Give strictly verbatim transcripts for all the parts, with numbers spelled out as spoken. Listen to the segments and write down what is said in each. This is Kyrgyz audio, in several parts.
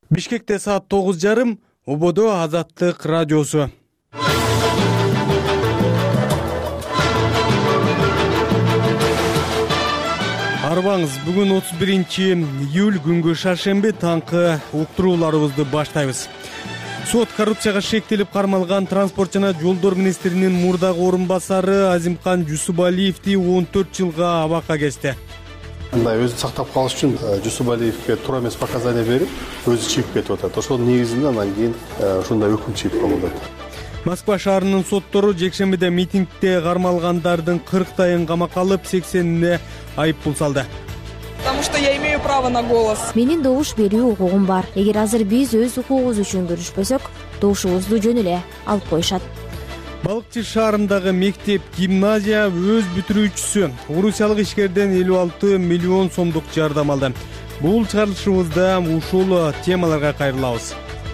Бишкекте саат тогуз жарым, Ободо Азаттык радиосу. Арбаңыз, бүгүн отуз биринчи июль күнгү шаршемби таңкы уктурууларыбызды баштайбыз. Сот коррупцияга шектелип кармалган транспорт жана жолдор министринин мурдагы орун басары Азимкан Жусупалиевди он төрт жылга абакка кести. Мындай өзүн сактап калыш үчүн Жусупалиевге туура эмес показания берип, өзү чыгып кетип атат. Ошонун негизинде анан кийин ушундай өкүм чыгып калды. Москва шаарынын соттору жекшембиде митингде кармалгандардын кырктайын камакка алып, сексенине айып пул салды. Потому что я имею право на голос. Менин добуш берүү укугум бар. Эгер азыр биз өз укугубуз үчүн күрөшпөсөк, добушубузду жөн эле алып коюшат. Балыкчы шаарындагы мектеп гимназия өз бүтүрүүчүсү орусиялык ишкерден элүү алты миллион сомдук жардам алды. Бул чыгарылышыбызда ушул темаларга кайрылабыз.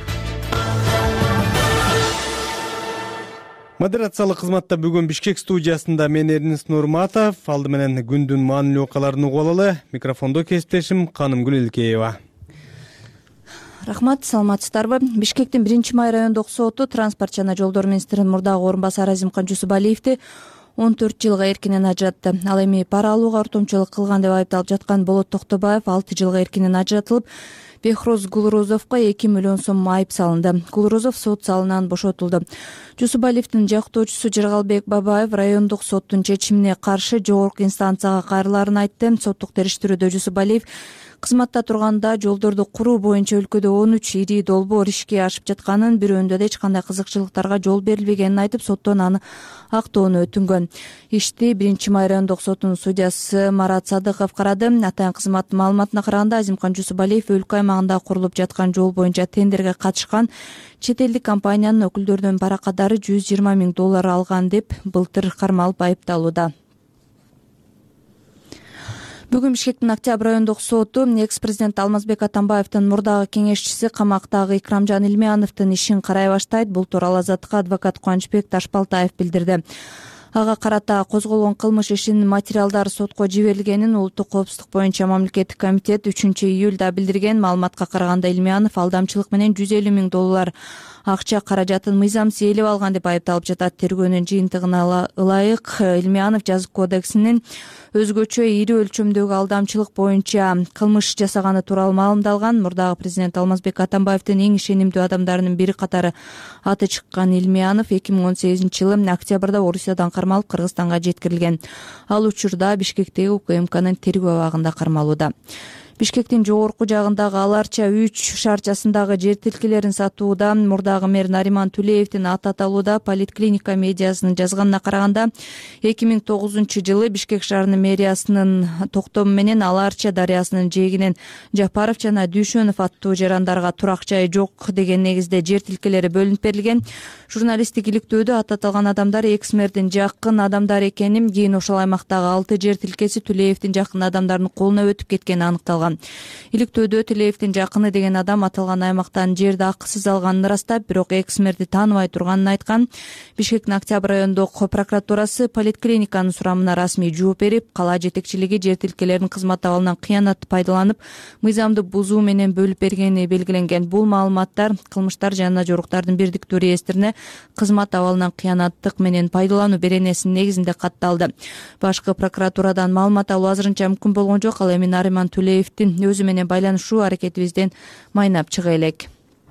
Модерациялык кызматта бүгүн Бишкек студиясында мен Эрнис Нурматов, алды менен күндүн маанилүү окуяларын угуп алалы. Микрофондо кесиптешим Канымгүл Илкеева. Рахмат, саламатсыздарбы? Бишкектин биринчи май райондук соту транспорт жана жолдор министринин мурдагы орун басары Азимкан Жусупалиевди он төрт жылга эркинен ажыратты. Ал эми пара алууга ортомчулук кылган деп айыпталып жаткан Болот Токтобаев алты жылга эркинен ажыратылып, Бехроз Гулрозовго эки миллион сом айып салынды. Гулрозов сот залынан бошотулду. Жусупалиевдин жактоочусу Жыргалбек Бабаев райондук соттун чечимине каршы жогорку инстанцияга кайрылаарын айтты. Соттук териштирүүдө Жусупалиев кызматта турганда жолдорду куруу боюнча өлкөдө он үч ири долбоор ишке ашып жатканын, бирөөндө да эч кандай кызыкчылыктарга жол берилбегенин айтып, соттон аны актоону өтүнгөн. Ишти биринчи май райондук сотунун судьясы Марат Садыков карады. Атайын кызмат маалыматына караганда, Азимкан Жусупалиев өлкө аймагында курулуп жаткан жол боюнча тендерге катышкан чет элдик компаниянын өкүлдөрүнөн пара катары жүз жыйырма миң доллар алган деп былтыр кармалып айыпталууда. Бүгүн Бишкектин Октябрь райондук соту экс-президент Алмазбек Атамбаевдин мурдагы кеңешчиси камактагы Икрамжан Илмияновдун ишин карай баштайт. Бул тууралуу Азаттыкка адвокат Кубанычбек Ташбалтаев билдирди. Ага карата козголгон кылмыш ишинин материалдары сотко жиберилгенин Улуттук коопсуздук боюнча мамлекеттик комитет үчүнчү июлда билдирген. Маалыматка караганда, Илмиянов алдамчылык менен жүз элүү миң доллар акча каражатын мыйзамсыз ээлеп алган деп айыпталып жатат. Тергөөнүн жыйынтыгына ылайык, Илмиянов жазык кодексинин өзгөчө ири өлчөмдөгү алдамчылык боюнча кылмыш жасаганы тууралуу маалымдалган. Мурдагы президент Алмазбек Атамбаевдин эң ишенимдүү адамдарынын бири катары аты чыккан Илмиянов эки миң он сегизинчи жылы октябрда Орусиядан кармалып Кыргызстанга жеткирилген. Ал учурда Бишкектеги УКМКнын тергөө абагында кармалууда. Бишкектин жогорку жагындагы Аларча үч шаарчасындагы жер тилкелерин сатууда мурдагы мэр Нариман Түлеевдин аты аталууда. Политклиника медиасынын жазганына караганда, эки миң тогузунчу жылы Бишкек шаарынын мэриясынын токтому менен Аларча дарыясынын жээгинен Жапаров жана Дүйшөнов аттуу жарандарга турак жай жок деген негизде жер тилкелери бөлүнүп берилген. Журналисттик иликтөөдө аты аталган адамдар экс-мэрдин жакын адамдары экени, кийин ошол аймактагы алты жер тилкеси Түлеевдин жакын адамдарынын колуна өтүп кеткени аныкталган. Иликтөөдө Түлеевдин жакыны деген адам аталган аймактан жерди акысыз алганын ырастап, бирок экс-мэрди тааныбай турганын айткан. Бишкектин Октябрь райондук прокуратурасы поликлиниканын сурамына расмий жооп берип, кала жетекчилиги жер тилкелеринин кызмат абалынан кыянатты пайдаланып, мыйзамды бузуу менен бөлүп бергени белгиленген. Бул маалыматтар кылмыштар жана жоруктардын бирдиктүү реестрине кызмат абалынан кыянаттык менен пайдалануу беренесинин негизинде катталды. Башкы прокуратурадан маалымат алуу азырынча мүмкүн болгон жок. Ал эми Нариман Түлеевдин өзү менен байланышуу аракетибизден майнап чыга элек.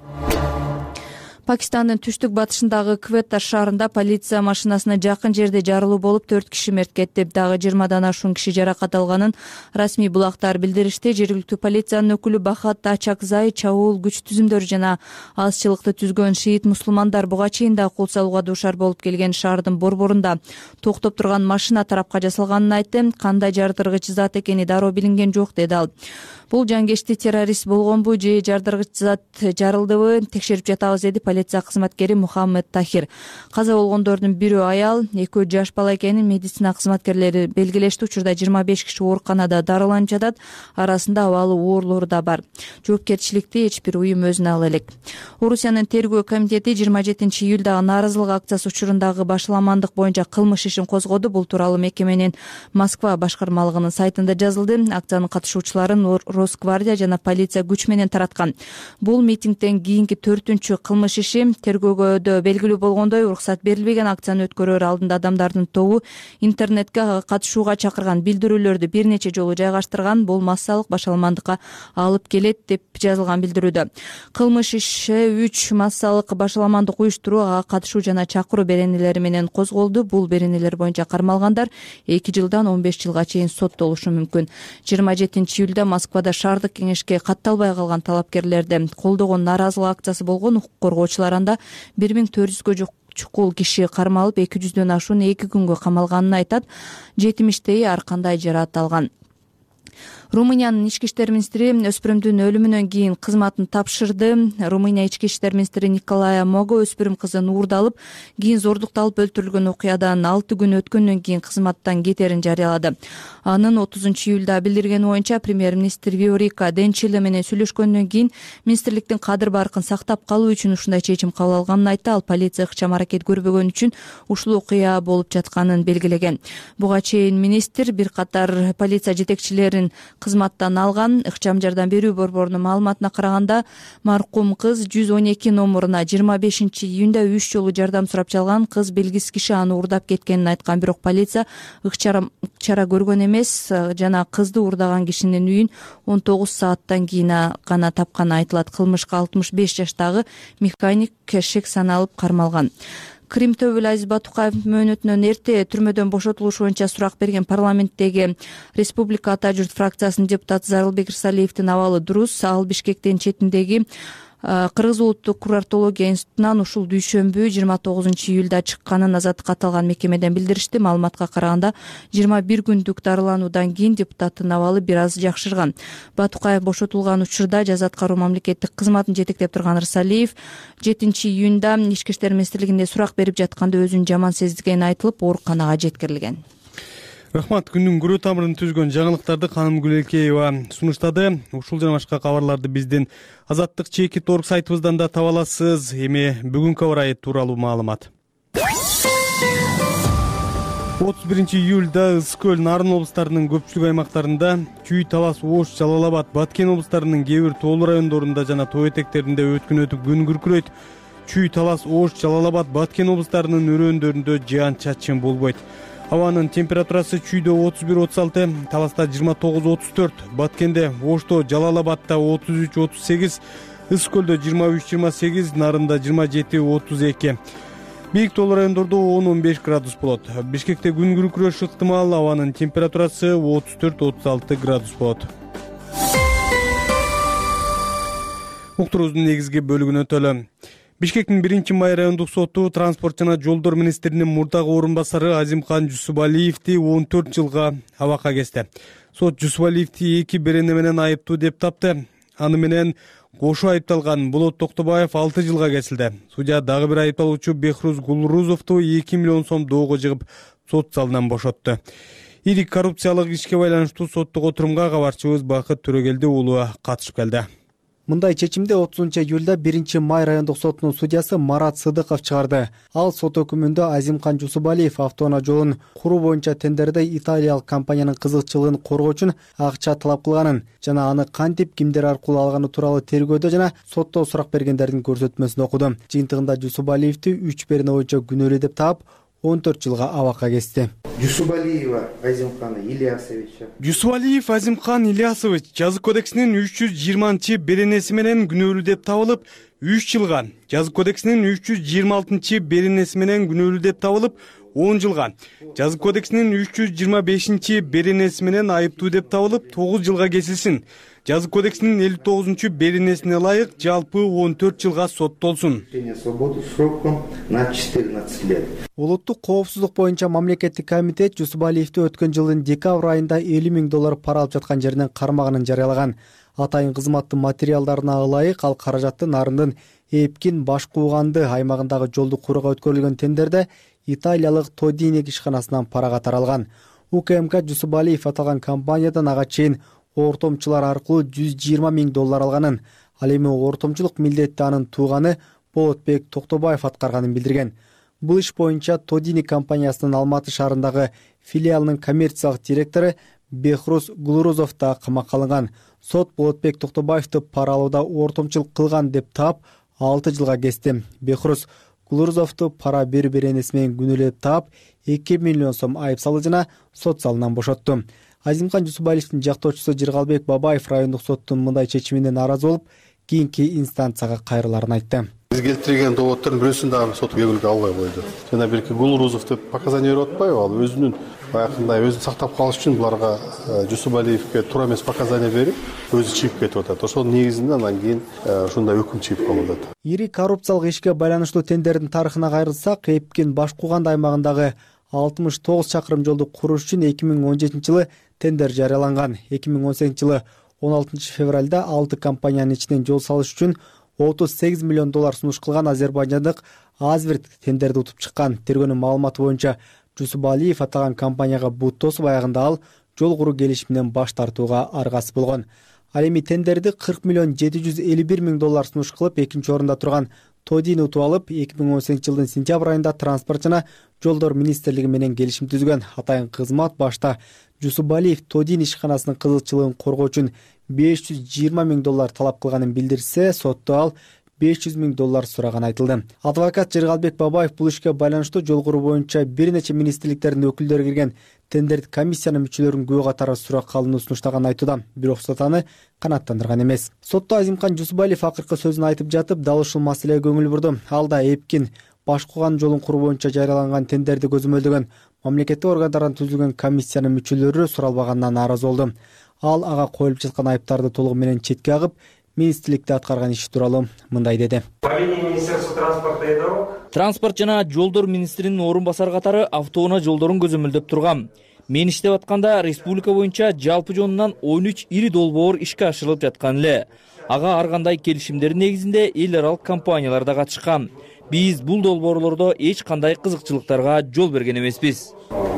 Пакистандын түштүк батышындагы Кветта шаарында полиция машинасына жакын жерде жарылуу болуп, төрт киши мерт кетти. Дагы жыйырмадан ашуун киши жаракат алганын расмий булактар билдиришти. Жергиликтүү полициянын өкүлү Бахат Ачакзай чабуул күч түзүмдөрү жана азчылыкты түзгөн шиит мусулмандар буга чейин да кул салууга дуушар болуп келген шаардын борборунда токтоп турган машина тарапка жасалганын айтты. Кандай жардыргыч зат экени дароо билинген жок, деди ал. Бул жангечти террорист болгонбу же жардыргыч зат жарылдыбы текшерип жатабыз, деди полиция кызматкери Мухаммед Тахир. Каза болгондордун бирөө аял, экөө жаш бала экенин медицина кызматкерлери белгилешти. Учурда жыйырма беш киши ооруканада дарыланып жатат, арасында абалы оорлор да бар. Жоопкерчиликти эч бир уюм өзүнө ала элек. Орусиянын тергөө комитети жыйырма жетинчи июлдагы нааразылык акциясы учурундагы башаламандык боюнча кылмыш ишин козгоду. Бул тууралуу мекеменин Москва башкармалыгынын сайтында жазылды. Акциянын катышуучуларын Росгвардия жана полиция күч менен тараткан. Бул митингден кийинки төртүнчү кылмыш иши. Тергөөгө белгилүү болгондой, уруксат берилбеген акцияны өткөрөр алдында адамдардын тобу интернетке катышууга чакырган билдирүүлөрдү бир нече жолу жайгаштырган. Бул массалык башаламандыкка алып келет деп жазылган билдирүүдө. Кылмыш иши үч массалык башаламандык уюштурууга катышуу жана чакыруу беренелери менен козголду. Бул беренелер боюнча кармалгандар эки жылдан он беш жылга чейин соттолушу мүмкүн. жыйырма жетинчи июлда Москвада шаардык кеңешке катталбай калган талапкерлерди колдогон нааразылык акциясы болгон. Укук коргоочулар анда бир миң төрт жүзгө жук чукул киши кармалып, эки жүздөн ашуун эки күнгө камалганын айтат. жетимиштеи ар кандай жараат алган. Румыниянын ички иштер министри өспүрүмдүн өлүмүнөн кийин кызматын тапшырды. Румыния ички иштер министри Николая Мого өспүрүм кызын уурдалып, кийин зордукталып өлтүрүлгөн окуядан алты күн өткөндөн кийин кызматтан кетерин жарыялады. Анын отузунчу июлда билдиргени боюнча, премьер-министр Виорика Денчиле менен сүйлөшкөндөн кийин министрликтин кадыр баркын сактап калуу үчүн ушундай чечим кабыл алганын айтты. Ал полиция ыкчам аракет көрбөгөн үчүн ушул окуя болуп жатканын белгилеген. Буга чейин министр бир катар полиция жетекчилерин кызматтан алган. Ыкчам жардам берүү борборунун маалыматына караганда, маркум кыз жүз он эки номуруна жыйырма бешинчи июнда үч жолу жардам сурап чалган. Кыз белгисиз киши аны уурдап кеткенин айткан, бирок полиция ыкчара көргөн эмес жана кызды уурдаган кишинин үйүн он тогуз сааттан кийин гана тапканы айтылат. Кылмышка алтымыш беш жаштагы механик шек саналып кармалган. Крим төбөл Азиз Батукаев мөөнөтүнөн эрте түрмөдөн бошотулушу боюнча сурак берген парламенттеги Республика Ата журт фракциясынын депутаты Зарылбек Ирсалиевдин абалы дурус. Ал Бишкектин четиндеги Кыргыз улуттук курортология институтунан ушул дүйшөмбү жыйырма тогузунчу июлда чыкканын азаттыкка аталган мекемеден билдиришти. Маалыматка караганда, жыйырма бир күндүк дарылануудан кийин депутаттын абалы бир аз жакшырган. Батукаев бошотулган учурда жаза аткаруу мамлекеттик кызматын жетектеп турган Ирсалиев жетинчи июнда ички иштер министрлигинде сурак берип жатканда өзүн жаман сездигени айтылып, ооруканага жеткирилген. Рахмат. Күндүн күрөө тамырын түзгөн жаңылыктарды Каным Гүлекеева сунуштады. Ушул жана башка кабарларды биздин Азаттык чекит орг сайтыбыздан да таба аласыз. Эми бүгүнкү аба ырайы тууралуу маалымат. отуз биринчи июлда Ысык көл, Нарын облустарынын көпчүлүк аймактарында, Чүй, Талас, Ош, Жалал Абад, Баткен облустарынын кээ бир тоолуу райондорунда жана тоо этектеринде өткүн өтүп күн күркүрөйт. Чүй, Талас, Ош, Жалал Абад, Баткен облустарынын өрөөндөрүндө жаан-чачын болбойт. Абанын температурасы Чүйдө отуз бир отуз алты, Таласта жыйырма тогуз отуз төрт, Баткенде, Ошто, Жалал Абадта отуз үч отуз сегиз, Ысык көлдө жыйырма үч жыйырма сегиз, Нарында жыйырма жети отуз эки. Бийик тоолуу райондордо он он беш градус болот. Бишкекте күн күркүрөшү ыктымал, абанын температурасы отуз төрт отуз алты градус болот. Уктуруубуздун негизги бөлүгүнө өтөлү. Бишкектин биринчи май райондук соту транспорт жана жолдор министринин мурдагы орун басары Азимкан Жусупалиевди он төрт жылга абакка кести. Сот Жусупалиевди эки берене менен айыптуу деп тапты. Аны менен кошо айыпталган Болот Токтобаев алты жылга кесилди. Судья дагы бир айыпталуучу Бехруз Гулрузовду эки миллион сом доого жыгып, сот залынан бошотту. Ирик коррупциялык ишке байланыштуу соттук отурумга кабарчыбыз Бакыт Төрөгелди уулу катышып келди. Мындай чечимди отузунчу июлда биринчи май райондук сотунун судьясы Марат Сыдыков чыгарды. Ал сот өкүмүндө Азимкан Жусупалиев автоунаа жолун куруу боюнча тендерде италиялык компаниянын кызыкчылыгын коргоо үчүн акча талап кылганын жана аны кантип кимдер аркылуу алганы тууралуу тергөөдө жана сотто сурак бергендердин көрсөтмөсүн окуду. Жыйынтыгында Жусупалиевди үч берене боюнча күнөөлүү деп таап, он төрт жылга абакка кести. Жусупалиева Азимкан Ильясовича. Жусупалиев Азимкан Ильясович жазык кодексинин үч жүз жыйырманчы беренеси менен күнөөлүү деп табылып, үч жылга, жазык кодексинин үч жүз жыйырма алтынчы беренеси менен күнөөлүү деп табылып, он жылга, жазык кодексинин үч жүз жыйырма бешинчи беренеси менен айыптуу деп табылып, тогуз жылга кесилсин. Жазык кодексинин элүү тогузунчу беренесине ылайык жалпы он төрт жылга соттолсун. Свободу сроком на четырнадцать лет. Улуттук коопсуздук боюнча мамлекеттик комитет Жусупалиевди өткөн жылдын декабрь айында элүү миң доллар пара алып жаткан жеринен кармаганын жарыялаган. Атайын кызматтын материалдарына ылайык ал каражатты Нарындын Эпкин Башкууганды аймагындагы жолду курууга өткөрүлгөн тендерде италиялык Тодини ишканасынан парага таралган. УКМК Жусубалиев аталган компаниядан ага чейин ортомчулар аркылуу жүз жыйырма миң доллар алганын, ал эми ортомчулук милдетти анын тууганы Болотбек Токтобаев аткарганын билдирген. Бул иш боюнча Тодини компаниясынын Алматы шаарындагы филиалынын коммерциялык директору Бехрус Гулурузов да камакка алынган. Сот Болотбек Токтобаевди пара алууда ортомчулук кылган деп таап алты жылга кести. Бехрус Гулурузовду пара берүү беренеси менен күнөөлөп таап эки миллион сом айып салуу жана сот залынан бошотту. Азимкан Жусубалиевдин жактоочусу Жыргалбек Бабаев райондук соттун мындай чечимине нааразы болуп, кийинки инстанцияга кайрыларын айтты. Биз келтирген доводдордун бирөөсүн дагы сот көңүлгө албай койду. Жана бирки Гулурузов деп показания берип атпайбы, ал өзүнүн баягындай өзүн сактап калыш үчүн буларга Жусубалиевге туура эмес показания берип, өзү чыгып кетип атат. Ошонун негизинде анан кийин ушундай өкүм чыгып калып атат. Ири коррупциялык ишке байланыштуу тендердин тарыхына кайрылсак, Эпкин Башкууган аймагындагы алтымыш тогуз чакырым жолду курууш үчүн эки миң он жетинчи жылы тендер жарыяланган. эки миң он сегизинчи жылы он алтынчы февралда алты компаниянын ичинен жол салыш үчүн отуз сегиз миллион доллар сунуш кылган азербайжандык Азверт тендерди утуп чыккан. Тергөөнүн маалыматы боюнча Жусубалиев аталган компанияга бут тосуп, аягында ал жол куруу келишиминен баш тартууга аргасы болгон. Ал эми тендерди кырк миллион жети жүз элүү бир миң доллар сунуш кылып, экинчи орунда турган Тодини утуп алып, эки миң он сегизинчи жылдын сентябрь айында транспорт жана жолдор министрлиги менен келишим түзгөн. Атайын кызмат башта Жусубалиев Тодини ишканасынын кызылчылыгын коргоо үчүн беш жүз жыйырма миң доллар талап кылганын билдирсе, сотто ал беш жүз миң доллар сураганы айтылды. Адвокат Жыргалбек Бабаев бул ишке байланыштуу жол куруу боюнча бир нече министрликтердин өкүлдөрү кирген тендердик комиссиянын мүчөлөрүн күбө катары сурак калууну сунуштаганын айтууда, бирок сот аны канааттандырган эмес. Сотто Азимкан Жусубалиев акыркы сөзүн айтып жатып, дал ушул маселеге көңүл бурду. Ал да Эпкин Башкууган жолун куруу боюнча жарыяланган тендерди көзөмөлдөгөн мамлекеттик органдардан түзүлгөн комиссиянын мүчөлөрү суралбаганына нааразы болду. Ал ага коюлуп жаткан айыптарды толугу менен четке агып, министрликте аткарган иши тууралуу мындай деди. Транспорт жана жолдор министринин орун басары катары автоунаа жолдорун көзөмөлдөп тургам. Мен иштеп атканда республика боюнча жалпы жонунан он үч ири долбоор ишке ашырылып жаткан эле. Ага ар кандай келишимдердин негизинде эл аралык компаниялар да катышкан. Биз бул долбоорлордо эч кандай кызыкчылыктарга жол берген эмеспиз.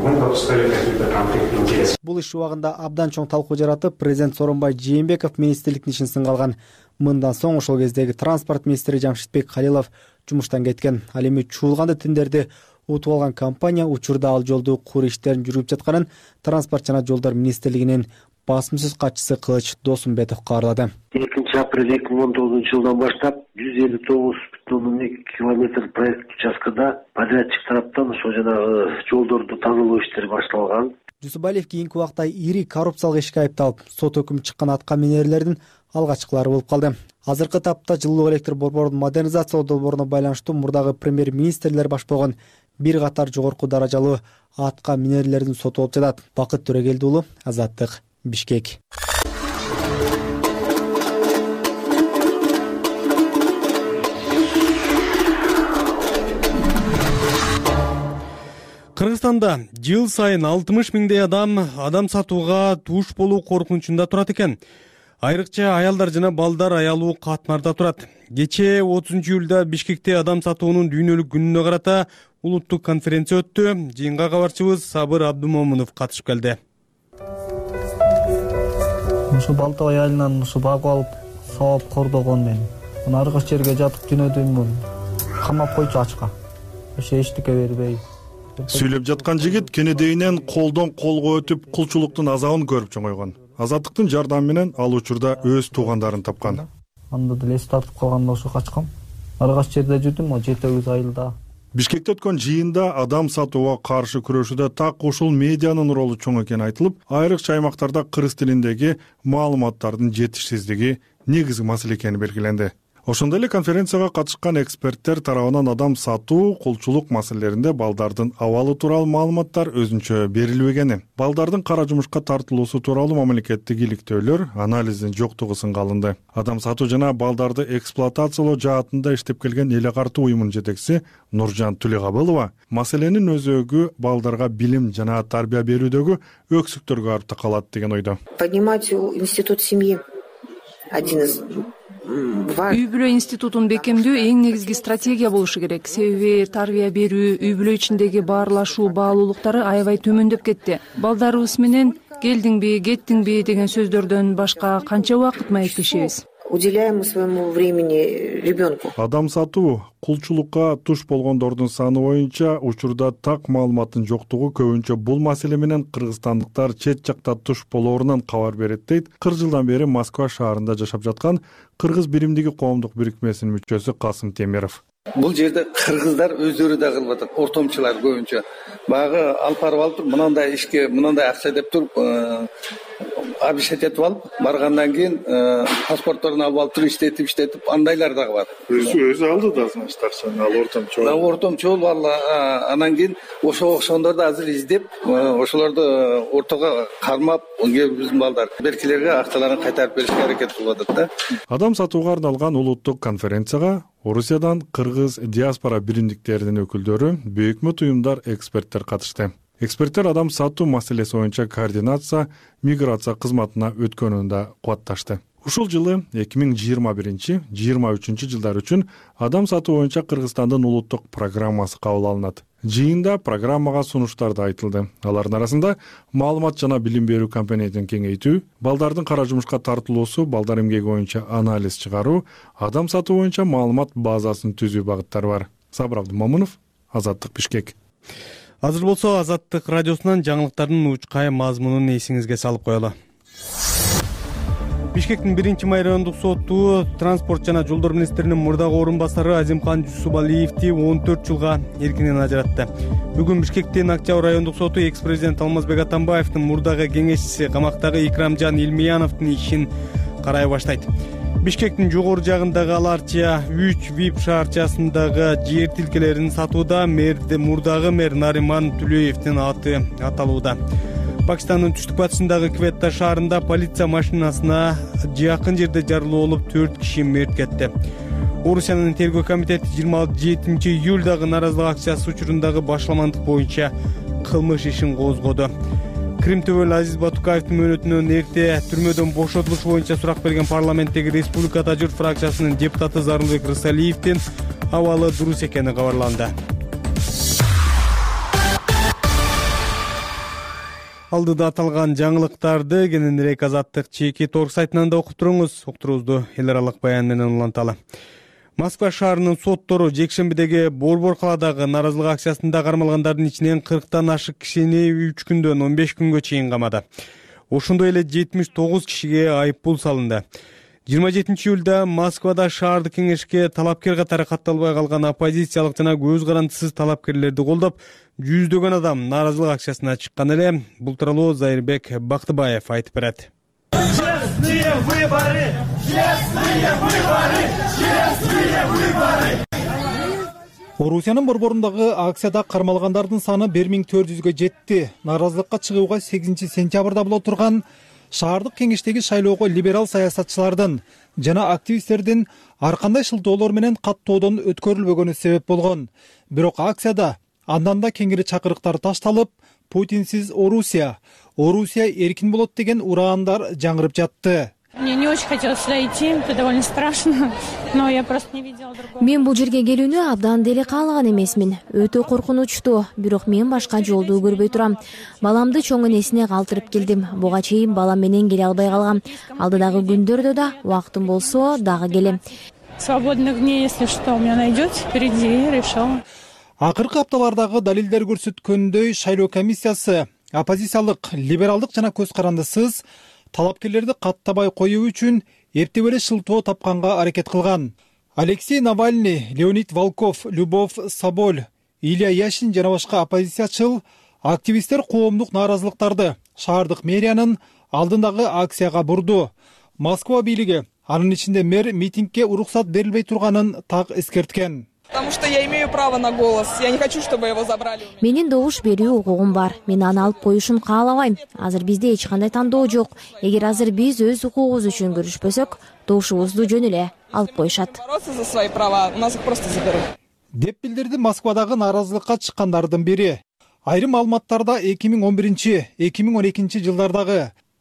Бул иш убагында абдан чоң талкуу жаратып, президент Сооронбай Жээнбеков министрликтин ишин сынга алган. Мындан соң ошол кездеги транспорт министри Жамшитбек Калилов жумуштан кеткен. Ал эми чуулганды тендерди утуп алган компания учурда ал жолду куруу иштерин жүргүзүп жатканын транспорт жана жолдор министрлигинин басымсыз катчысы Кылыч Досумбетов кабарлады. экинчи апрель эки миң он тогузунчу жылдан баштап жүз элүү тогуз бүтүн ондон эки километр проект участкада подрядчик тараптан ошо жанагы жолдорду тазалоо иштери башталган. Жусубалиев кийинки убакта ири коррупциялык ишке айыпталып, сот өкүмү чыккан атка минерлердин алгачкылары болуп калды. Азыркы тапта жылуу электр борборунун модернизациялоо долбооруна байланыштуу мурдагы премьер-министрлер баш болгон бир катар жогорку даражалуу атка минерлердин соту болуп жатат. Бакыт Төрөгелди уулу, Азаттык, Бишкек. Кыргызстанда жыл сайын алтымыш миңдей адам адам сатууга туш болуу коркунучунда турат экен. Айрыкча аялдар жана балдар аялуу катмарда турат. Кечээ отузунчу июлда Бишкекте адам сатуунун дүйнөлүк күнүнө карата улуттук конференция өттү. Жыйынга кабарчыбыз Сабыр Абдумомунов катышып келди. Ушу балтабай айылынан ушу багып алып, сабап кордогон мен. Мына аркы жерге жатып түнөдүмүн. Камап койчу ачка. Ошо эчтеке бербей. Сүйлөп жаткан жигит кенедейинен колдон колго өтүп кулчулуктун азабын көрүп чоңойгон. Азаттыктын жардамы менен ал учурда өз туугандарын тапкан. Анда деле эс тартып калганда ошо качкам. Аргаш жерде жүрдүм, жети сегиз айылда. Бишкекте өткөн жыйында адам сатууга каршы күрөшүүдө так ушул медианын ролу чоң экени айтылып, айрыкча аймактарда кыргыз тилиндеги маалыматтардын жетишсиздиги негизги маселе экени белгиленди. Ошондой эле конференцияга катышкан эксперттер тарабынан адам сатуу, кулчулук маселелеринде балдардын абалы тууралуу маалыматтар өзүнчө берилбегени, балдардын кара жумушка тартылуусу тууралуу мамлекеттик иликтөөлөр анализдин жоктугу сынга алынды. Адам сатуу жана балдарды эксплуатациялоо жаатында иштеп келген эл агартуу уюмунун жетекчиси Нуржан Тулегабылова маселенин өзөгү балдарга билим жана тарбия берүүдөгү өксүктөргө барып такалат деген ойдо. Поднимать институт семьи. один из үй бүлө институтун бекемдөө эң негизги стратегия болушу керек. Себеби тарбия берүү, үй бүлө ичиндеги баарлашуу баалуулуктары аябай төмөндөп кетти. Балдарыбыз менен келдиңби, кеттиңби деген сөздөрдөн башка канча убакыт маектешебиз. Уделяем своему времени ребенку. Адам сатуу, кулчулукка туш болгондордун саны боюнча учурда так маалыматтын жоктугу көбүнчө бул маселе менен кыргызстандыктар чет жакта туш болоорунан кабар берет дейт кырк жылдан бери Москва шаарында жашап жаткан Кыргыз биримдиги коомдук бирикмесинин мүчөсү Касым Темиров. Бул жерде кыргыздар өздөрү да кылып атат, ортомчулар көбүнчө. Багы алып барып алып туруп, мынандай ишке, мынандай акча деп туруп, обещать этип алып, баргандан кийин паспортторун алып алып туруп иштетип, иштетип, андайлар дагы бар. Өзү өзү алды да, значит, акчаны, ал ортомчу. Да, ортомчу болуп, анан кийин ошо окшогондорду азыр издеп, ошолорду ортого кармап, биздин балдар беркилерге акчаларын кайтарып беришке аракет кылып атат да. Адам сатууга арналган улуттук конференцияга Орусиядан кыргыз диаспора биримдиктеринин өкүлдөрү, бөйөкмө уюмдар, эксперттер катышты. Эксперттер адам сатуу маселеси боюнча координация, миграция кызматына өткөнүн да кубатташты. Ушул жылы эки миң жыйырма биринчи — жыйырма үчүнчү жылдар үчүн адам сатуу боюнча Кыргызстандын улуттук программасы кабыл алынат. Жыйында программага сунуштар да айтылды. Алардын арасында маалымат жана билим берүү компонентин кеңейтүү, балдардын кара жумушка тартылуусу, балдар эмгеги боюнча анализ чыгаруу, адам сатуу боюнча маалымат базасын түзүү багыттары бар. Сабыр Абдумомунов, Азаттык, Бишкек. Азыр болсо Азаттык радиосунан жаңылыктардын учкай мазмунун эсиңизге салып коелу. Бишкектин биринчи май райондук соту транспорт жана жолдор министринин мурдагы орун басары Азимкан Жусубалиевди он төрт жылга эркинен ажыратты. Бүгүн Бишкектин Октябрь райондук соту экс-президент Алмазбек Атамбаевдин мурдагы кеңешчиси камактагы Икрамжан Илмияновдун ишин карай баштайт. Бишкектин жогору жагындагы Аларча үч вип шаарчасындагы жер тилкелерин сатууда мэрди мурдагы мэр Нариман Түлөевдин аты аталууда. Пакистандын түштүк батышындагы Кветта шаарында полиция машинасына жакын жерде жарылуу болуп төрт киши мерт кетти. Орусиянын тергөө комитети жыйырма жетинчи июлдагы нааразылык акциясы учурундагы башламандык боюнча кылмыш ишин козгоду. Крим төбөл Азиз Батукаевдин мөөнөтүнөн эрте түрмөдөн бошотулуш боюнча сурак берген парламенттеги Республикада журт фракциясынын депутаты Зарылбек Рысалиевдин абалы дуруз экени кабарланды. Алдыда аталган жаңылыктарды кененирээк Азаттык чеки торг сайтынан да окуп туруңуз. Уктуруубузду эл аралык баян менен уланталы. Москва шаарынын соттору жекшембидеги Борбор калаадагы нааразылык акциясында кармалгандардын ичинен кырктан ашык кишини үч күндөн он беш күнгө чейин камады. Ошондой эле жетимиш тогуз кишиге айыппул салынды. жыйырма жетинчи июлда Москвада шаардык кеңешке талапкер катары катталбай калган оппозициялык жана көз карандысыз талапкерлерди колдоп, жүздөгөн адам нааразылык акциясына чыккан эле. Бул тууралуу Зайырбек Бактыбаев айтып берет. Честные выборы! Честные выборы! Честные выборы! Орусиянын борборундагы акцияда кармалгандардын саны бир миң төрт жүзгө жетти. Нааразылыкка чыгууга сегизинчи сентябрда боло турган шаардык кеңештеги шайлоого либерал саясатчылардын жана активисттердин ар кандай шылтоолор менен каттоодон өткөрүлбөгөнү себеп болгон. Бирок акцияда андан да кеңири чакырыктар ташталып, Путинсиз Орусия, Орусия эркин болот деген ураандар жаңырып жатты. Мне не очень хотелось сюда идти, это довольно страшно, но я просто не видела другого. Мен бул жерге келүүнү абдан деле каалаган эмесмин. Өтө коркунучтуу, бирок мен башка жолду көрбөй турам. Баламды чоң энесине калтырып келдим. Буга чейин балам менен келе албай калгам. Алдыдагы күндөрдө да убактым болсо дагы келем. Свободных дней, если что, у меня найдете впереди, решила. Акыркы апталардагы далилдер көрсөткөндөй шайлоо комиссиясы оппозициялык, либералдык жана көз карандысыз талапкерлерди каттабай коюу үчүн эрте беле шылтоо тапканга аракет кылган. Алексей Навальный, Леонид Волков, Любовь Соболь, Илья Яшин жана башка оппозициячыл активисттер коомдук нааразылыктарды шаардык мэриянын алдындагы акцияга бурду. Москва бийлиги анын ичинде мэр митингге уруксат берилбей турганын так эскерткен. Потому что я имею право на голос. Я не хочу, чтобы его забрали. Менин добуш берүү укугум бар. Мен аны алып коюшун каалабайм. Азыр бизде эч кандай тандоо жок. Эгер азыр биз өз укугубуз үчүн көрүшпөсөк, добушубузду жөн эле алып коюшат. Бороться за свои права, у нас их просто заберут. Деп билдирди Москвадагы нааразылыкка чыккандардын бири. Айрым маалыматтарда эки миң он биринчи — эки миң он экинчи жылдардагы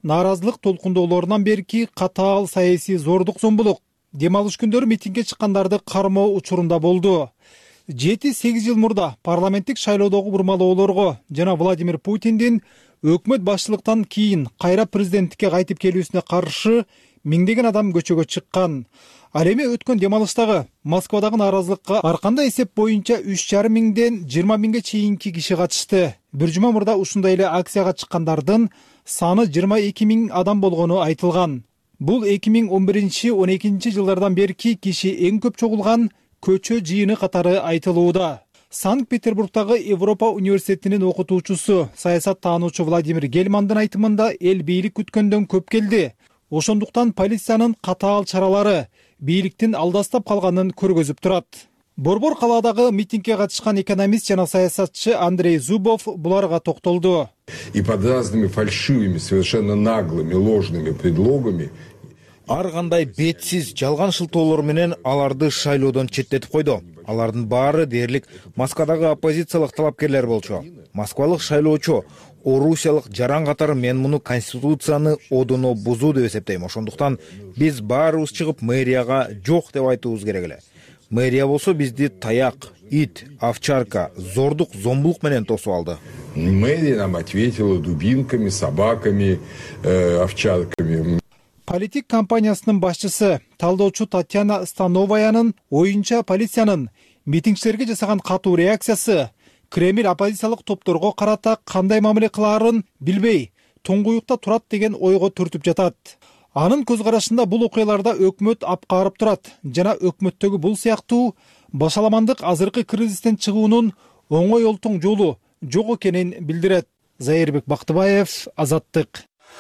нааразылык толкундоолорунан берки катаал саясий зордук зомбулук дем алыш күндөрү митингге чыккандарды кармоо учурунда болду. жети сегиз жыл мурда парламенттик шайлоодогу бурмалоолорго жана Владимир Путиндин өкмөт башчылыктан кийин кайра президенттикке кайтып келүүсүнө каршы миңдеген адам көчөгө чыккан. Ал эми өткөн дем алыштагы Москвадагы нааразылыкка ар кандай эсеп боюнча үч жарым миңден жыйырма миңге чейинки киши катышты. Бир жума мурда ушундай эле акцияга чыккандардын саны жыйырма эки миң адам болгону айтылган. Бул эки миң он биринчи он экинчи жылдардан берки киши эң көп чогулган көчө жыйыны катары айтылууда. Санкт-Петербургдагы Европа университетинин окутуучусу, саясат таануучу Владимир Гельмандын айтымында эл бийлик күткөндөн көп келди. Ошондуктан полициянын катаал чаралары бийликтин алдастап калганын көргөзүп турат. Борбор калаадагы митингге катышкан экономист жана саясатчы Андрей Зубов буларга токтолду. И под разными фальшивыми, совершенно наглыми, ложными предлогами ар кандай бетсиз жалган шылтоолор менен аларды шайлоодон четтетип койду. Алардын баары дээрлик Москвадагы оппозициялык талапкерлер болчу. Москвалык шайлоочу Орусиялык жаран катары мен муну конституцияны одоно бузуу деп эсептейм. Ошондуктан биз баарыбыз чыгып мэрияга жок деп айтуубуз керек эле. Мэрия болсо бизди таяк, ит, овчарка, зордук, зомбулук менен тосуп алды. Мэрия нам ответила дубинками, собаками, э, овчарками. Политик компаниясынын башчысы талдоочу Татьяна Становаянын оюнча полициянын митингчилерге жасаган катуу реакциясы Кремль оппозициялык топторго карата кандай мамиле кылаарын билбей, туңгуюкта турат деген ойго түртүп жатат. Анын көз карашында бул окуяларда өкмөт апкарып турат жана өкмөттөгү бул сыяктуу башаламандык азыркы кризистен чыгуунун оңой олтуң жолу жок экенин билдирет. Зайырбек Бактыбаев, Азаттык.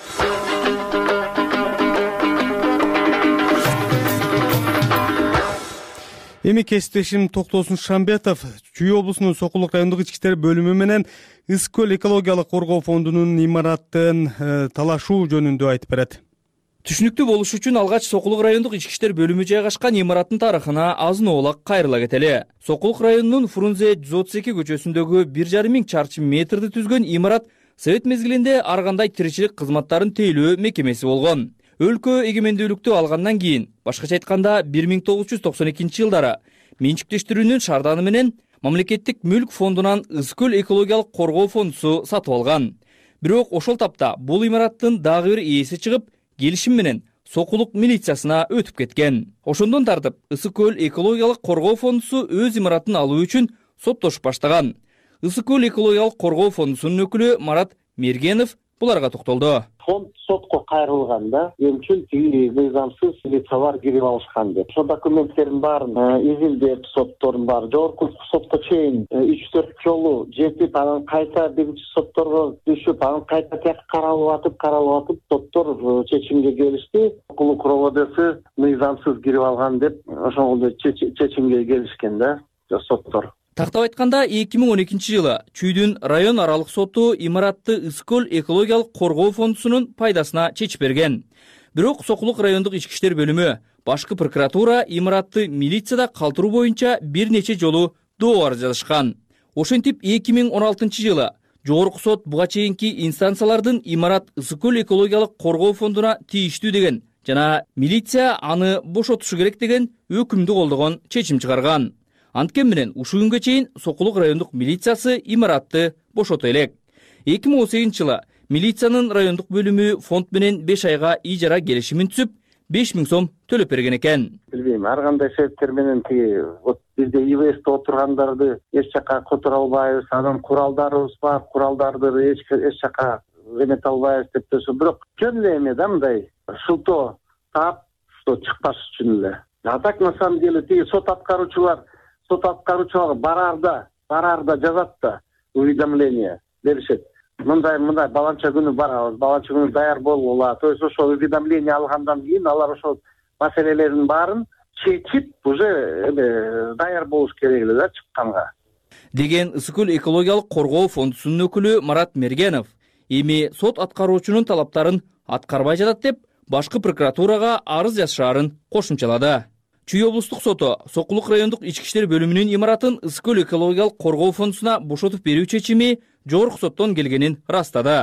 Эми кесиптешим Токтосун Шамбетов Чүй облусунун Сокулук райондук ички иштер бөлүмү менен Ысык көл экологиялык коргоо фондунун имаратын талашуу жөнүндө айтып берет. Түшүнүктүү болуш үчүн алгач Сокулук райондук ички иштер бөлүмү жайгашкан имараттын тарыхына азын оолак кайрыла кетели. Сокулук районунун Фрунзе жүз отуз эки көчөсүндөгү бир жарым миң чарчы метрди түзгөн имарат Совет мезгилинде ар кандай тиричилик кызматтарын тейлөө мекемеси болгон. Өлкө эгемендүүлүктү алгандан кийин, башкача айтканда бир миң тогуз жүз токсон экинчи жылдары менчиктештирүүнүн шаарданы менен мамлекеттик мүлк фондунан Ысык көл экологиялык коргоо фондусу сатып алган. Бирок ошол тапта бул имараттын дагы бир ээси чыгып, келишим менен Сокулук милициясына өтүп кеткен. Ошондон тартып Ысык көл экологиялык коргоо фондусу өз имаратын алуу үчүн соттошуп баштаган. Ысык көл экологиялык коргоо фондусунун өкүлү Марат Мергенов буларга токтолду. Фонд сотко кайрылганда, эмне үчүн тиги мыйзамсыз милициялар кирип алышкан деп. Ошо документтердин баарын изилдеп, соттордун баары жогорку сотко чейин үч төрт жолу жетип, анан кайта биринчи сотторго түшүп, анан кайта тияк каралып атып, каралып атып, соттор чечимге келишти. Сокулук РОВДсы мыйзамсыз кирип алган деп, ошондо чечимге келишкен да соттор. Тактап айтканда эки миң он экинчи жылы Чүйдүн район аралык соту имаратты Ысык көл экологиялык коргоо фондусунун пайдасына чечип берген. Бирок Сокулук райондук ички иштер бөлүмү, башкы прокуратура имаратты милицияда калтыруу боюнча бир нече жолу доо арыз жазышкан. Ошентип эки миң он алтынчы жылы жогорку сот буга чейинки инстанциялардын имарат Ысык көл экологиялык коргоо фондуна тийиштүү деген жана милиция аны бошотушу керек деген өкүмдү колдогон чечим чыгарган. Анткен менен ушул күнгө чейин Сокулук райондук милициясы имаратты бошото элек. эки миң он сегизинчи жылы милициянын райондук бөлүмү фонд менен беш айга ижара келишимин түзүп, беш миң сом төлөп берген экен. Билбейм, ар кандай себептер менен тиги бизде ИВСте отургандарды эч жака которо албайбыз, анан куралдарыбыз бар, куралдарды эч эч жака эмете албайбыз деп турсу, бирок жөн эле эме да мындай шылтоо таап, что чыкпаш үчүн эле. А так на самом деле тиги сот аткаруучулар Сот аткаруучулар барарда, барарда жазат да уведомление беришет. Мындай мындай баланча күнү барабыз, баланча күнү даяр болгула. То есть ошо уведомление алгандан кийин алар ошол маселелердин баарын чечип, уже эме даяр болуш керек эле да чыкканга. Деген Ысык көл экологиялык коргоо фондусунун өкүлү Марат Мергенов. Эми сот аткаруучунун талаптарын аткарбай жатат деп, башкы прокуратурага арыз жазышаарын кошумчалады. Чүй облустук соту Сокулук райондук ички иштер бөлүмүнүн имаратын Ысык көл экологиялык коргоо фондусуна бошотуп берүү чечими жогорку соттон келгенин ырастады.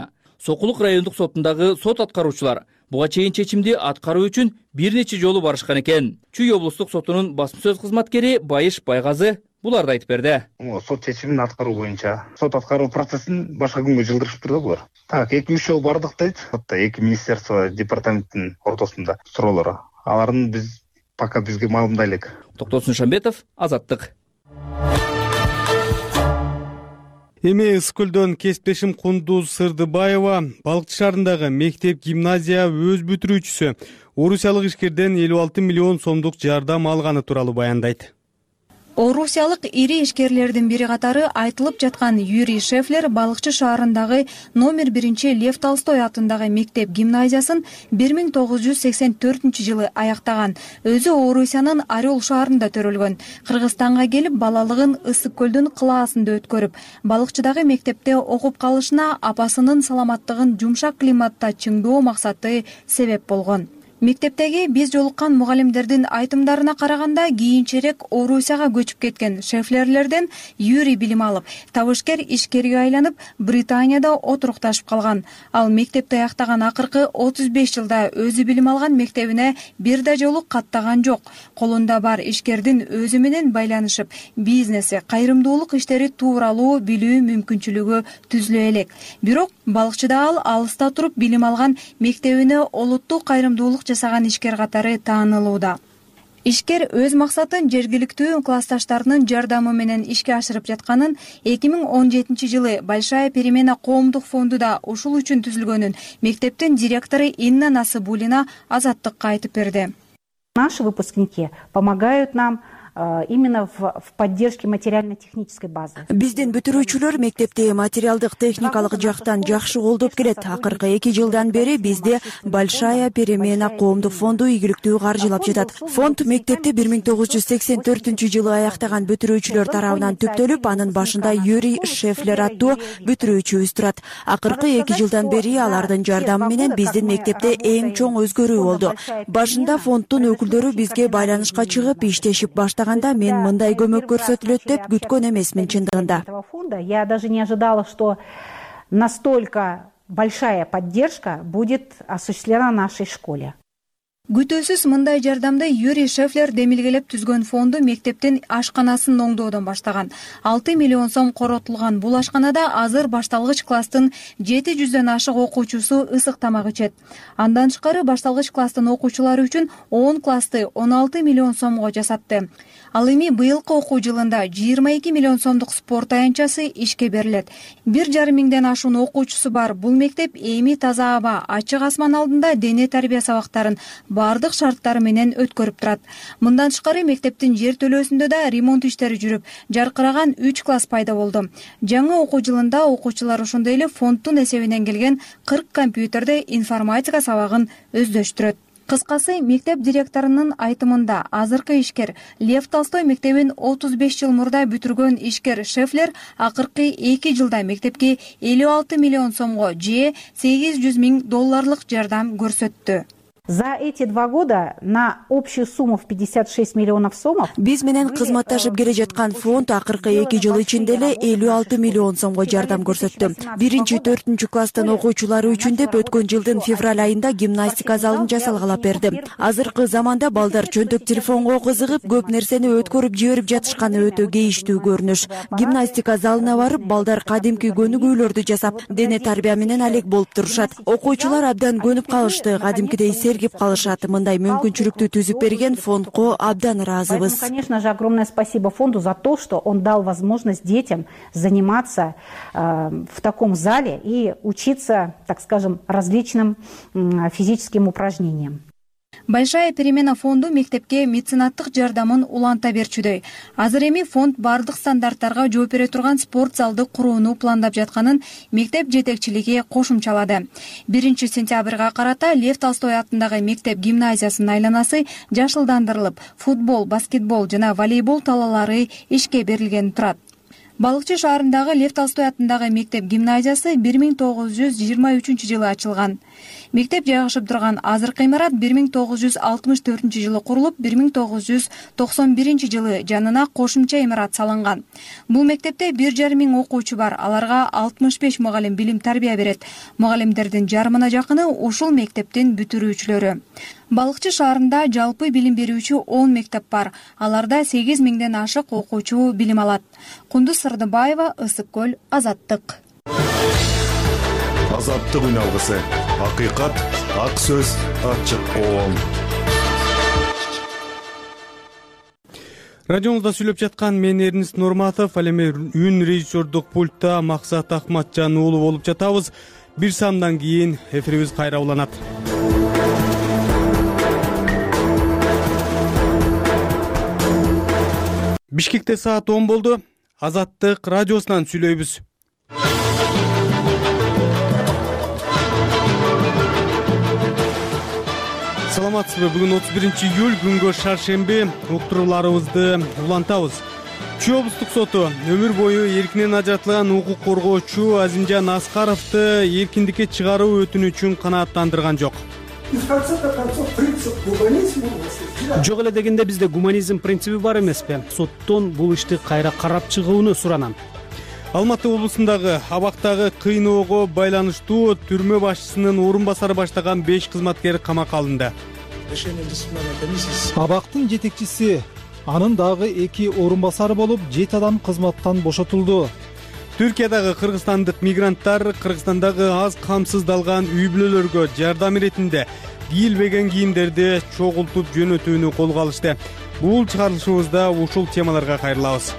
Сокулук райондук сотундагы сот аткаруучулар буга чейин чечимди аткаруу үчүн бир нече жолу барышкан экен. Чүй облустук сотунун басма сөз кызматкери Байыш Байгазы буларды айтып берди. Сот чечимин аткаруу боюнча сот аткаруу процессин башка күнгө жылдырышыптыр да булар. Так, эки үч жол бардык дейт. Сотто эки министерство департаменттин ортосунда суроолор. Алардын биз пока бизге маалымдай элек. Токтосун Шамбетов, Азаттык. Эми Ысык көлдөн кесиптешим Кундуз Сырдыбаева Балыкчы шаарындагы мектеп гимназия өз бүтүрүүчүсү орусиялык ишкерден элүү алты миллион сомдук жардам алганы тууралуу баяндайт. Орусиялык ири ишкерлердин бири катары айтылып жаткан Юрий Шефлер Балыкчы шаарындагы номер биринчи Лев Толстой атындагы мектеп гимназиясын бир миң тогуз жүз сексен төртүнчү жылы аяктаган. Өзү Орусиянын Орел шаарында төрөлгөн. Кыргызстанга келип балалыгын Ысык көлдүн кылаасында өткөрүп, Балыкчыдагы мектепте окуп калышына апасынын саламаттыгын жумшак климатта чыңдоо максаты себеп болгон. Мектептеги биз жолуккан мугалимдердин айтымдарына караганда кийинчерээк Орусияга көчүп кеткен Шефлерлерден Юрий билим алып, табышкер ишкерге айланып, Британияда отурукташып калган. Ал мектепти аяктаган акыркы отуз беш жылда өзү билим алган мектебине бир да жолу каттаган жок. Колунда бар ишкердин өзү менен байланышып, бизнеси, кайрымдуулук иштери тууралуу билүү мүмкүнчүлүгү түзүлө элек. Бирок Балыкчыда ал алыста туруп билим алган мектебине олуттуу кайрымдуулук жасаган ишкер катары таанылууда. Ишкер өз максатын жергиликтүү классташтарынын жардамы менен ишке ашырып жатканын эки миң он жетинчи жылы Большая перемена коомдук фондуда ушул үчүн түзүлгөнүн мектептин директору Инна Насыбулина Азаттыкка айтып берди. Наши выпускники помогают нам именно в поддержке материально-технической базы. Биздин бүтүрүүчүлөр мектепте материалдык техникалык жактан жакшы колдоп келет. Акыркы эки жылдан бери бизде Большая перемена коомдук фонду ийгиликтүү каржылап жатат. Фонд мектепти бир миң тогуз жүз сексен төртүнчү жылы аяктаган бүтүрүүчүлөр тарабынан түптөлүп, анын башында Юрий Шефлер аттуу бүтүрүүчүбүз турат. Акыркы эки жылдан бери алардын жардамы менен биздин мектепте эң чоң өзгөрүү болду. Башында фонддун өкүлдөрү бизге байланышка чыгып иштешип баштаган. Мен мындай көмөк көрсөтүлөт деп күткөн эмесмин чындыгында. Я даже не ожидала, что настолько большая поддержка будет осуществлена в нашей школе. Күтүүсүз мындай жардамды Юрий Шефлер демилгелеп түзгөн фонду мектептин ашканасын оңдоодон баштаган. алты миллион сом коротулган бул ашканада азыр башталгыч класстын жети жүздөн ашык окуучусу ысык тамак ичет. Андан тышкары башталгыч класстын окуучулары үчүн он классты он алты миллион сомго жасатты. Ал эми быйылкы окуу жылында жыйырма эки миллион сомдук спорт аянтчасы ишке берилет. бир жарым миңден ашуун окуучусу бар бул мектеп эми таза аба, ачык асман алдында дене тарбия сабактарын бардык шарттары менен өткөрүп турат. Мындан тышкары мектептин жертөлөөсүндө да ремонт иштери жүрүп, жаркыраган үч класс пайда болду. Жаңы окуу жылында окуучулар ошондой эле фонддун эсебинен келген кырк компьютерде информатика сабагын өздөштүрөт. Кыскасы, мектеп директорунун айтымында азыркы ишкер Лев Толстой мектебин отуз беш жыл мурда бүтүргөн ишкер Шефлер акыркы эки жылда мектепке элүү алты миллион сомго же сегиз жүз миң долларлык жардам көрсөттү. За эти два года на общую сумму в пятьдесят шесть миллионов сомов биз менен кызматташып келе жаткан фонд акыркы эки жыл ичинде эле элүү алты миллион сомго жардам көрсөттү. биринчи төртүнчү класстын окуучулары үчүн деп өткөн жылдын февраль айында гимнастика залын жасалгалап берди. Азыркы заманда балдар чөнтөк телефонго кызыгып көп нерсени өткөрүп жиберип жатышканы өтө кейиштүү көрүнүш. Гимнастика залына барып балдар кадимки көнүгүүлөрдү жасап, дене тарбия менен алек болуп турушат. Окуучулар абдан көнүп калышты, кадимкидей сергип калышат. Мындай мүмкүнчүлүктү түзүп берген фондко абдан ыраазыбыз. Конечно же, огромное спасибо фонду за то, что он дал возможность детям заниматься э, в таком зале и учиться, так скажем, различным э, физическим упражнениям. Большая перемена фонду мектепке меценаттык жардамын уланта берчүдөй. Азыр эми фонд бардык стандарттарга жооп бере турган спорт залды курууну пландап жатканын мектеп жетекчилиги кошумчалады. биринчи сентябрга карата Лев Толстой атындагы мектеп гимназиясынын айланасы жашылдандырылып, футбол, баскетбол жана волейбол талаалары ишке берилгени турат. Балыкчы шаарындагы Лев Толстой атындагы мектеп гимназиясы бир миң тогуз жүз жыйырма үчүнчү жылы ачылган. Мектеп жайгашып турган азыркы имарат бир миң тогуз жүз алтымыш төртүнчү жылы курулуп, бир миң тогуз жүз токсон биринчи жылы жанына кошумча имарат салынган. Бул мектепте бир жарым миң окуучу бар. Аларга алтымыш беш мугалим билим тарбия берет. Мугалимдердин жарымына жакыны ушул мектептин бүтүрүүчүлөрү. Балыкчы шаарында жалпы билим берүүчү он мектеп бар. Аларда сегиз миңден ашык окуучу билим алат. Кундуз Сырдыбаева, Ысык көл, Азаттык. Азаттык үн алгысы. Акыйкат, ак сөз, ачык коом. Радиоңузда сүйлөп жаткан мен Эрнест Нурматов, ал эми үн режиссердук пультта Максат Акматжан уулу болуп жатабыз. Бир самдан кийин эфирибиз кайра уланат. Бишкекте саат он болду. Азаттык радиосунан сүйлөйбүз. Саламатсызбы? Бүгүн отуз биринчи июль, күнгө шаршемби. Уктурууларыбызды улантабыз. Чүй облустук соту өмүр бою эркинен ажыратылган укук коргоочу Азимжан Аскаровду эркиндикке чыгаруу өтүнүчүн канааттандырган жок. Жок эле дегенде бизде гуманизм принциби бар эмеспи? Соттон бул ишти кайра карап чыгууну суранам. Алматы облусундагы абактагы кыйноого байланыштуу түрмө башчысынын орун басары баштаган беш кызматкер камакка алынды. Абактын жетекчиси, анын дагы эки орун басары болуп, жети адам кызматтан бошотулду. Түркиядагы кыргызстандык мигранттар Кыргызстандагы аз камсыздалган үй бүлөлөргө жардам иретинде кийилбеген кийимдерди чогултуп жөнөтүүнү колго алышты. Бул чыгарылышыбызда ушул темаларга кайрылабыз.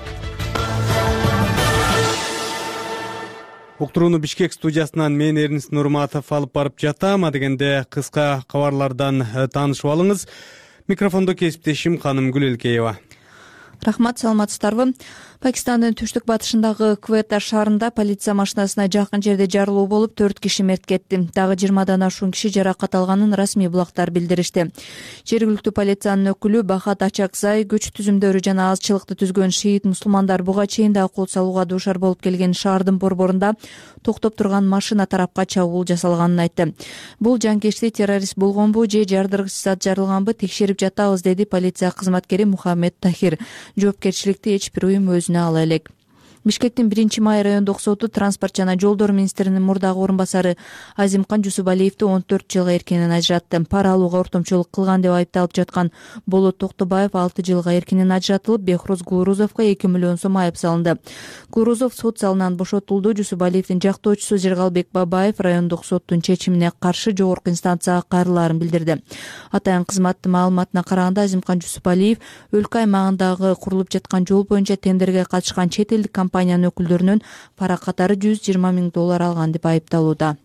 Уктурууну Бишкек студиясынан мен Эрнест Нурматов алып барып жатам. Адегенде кыска кабарлардан таанышып алыңыз. Микрофондо кесиптешим Ханым Гүлелкеева. Рахмат, саламатсыздарбы? Пакистандын түштүк батышындагы Квета шаарында полиция машинасына жакын жерде жарылуу болуп, төрт киши мерт кетти. Дагы жыйырмадан ашуун киши жаракат алганын расмий булактар билдиришти. Жергиликтүү полициянын өкүлү Бахат Ачакзай күч түзүмдөрү жана азчылыкты түзгөн шиит мусулмандар буга чейин да кол салууга дуушар болуп келген шаардын борборунда токтоп турган машина тарапка чабуул жасалганын айтты. Бул жанкечти террорист болгонбу же жардыргыч зат жарылганбы текшерип жатабыз, деди полиция кызматкери Мухаммед Тахир. Жоопкерчиликти эч бир уюм өзүнө ала элек. Бишкектин биринчи май райондук соту транспорт жана жолдор министринин мурдагы орун басары Азимкан Жусубалиевди он төрт жылга эркинен ажыратты. Пара алууга ортомчулук кылган деп айыпталып жаткан Болот Токтобаев алты жылга эркинен ажыратылып, Бехруз Гурузовго эки миллион сом айып салынды. Гурузов сот залынан бошотулду. Жусубалиевдин жактоочусу Жергалбек Бабаев райондук соттун чечимине каршы жогорку инстанцияга кайрылаарын билдирди. Атайын кызматтын маалыматына караганда Азимкан Жусубалиев өлкө аймагындагы курулуп жаткан жол боюнча тендерге катышкан чет элдик компаниянын өкүлдөрүнөн пара катары жүз жыйырма миң доллар алган деп айыпталууда.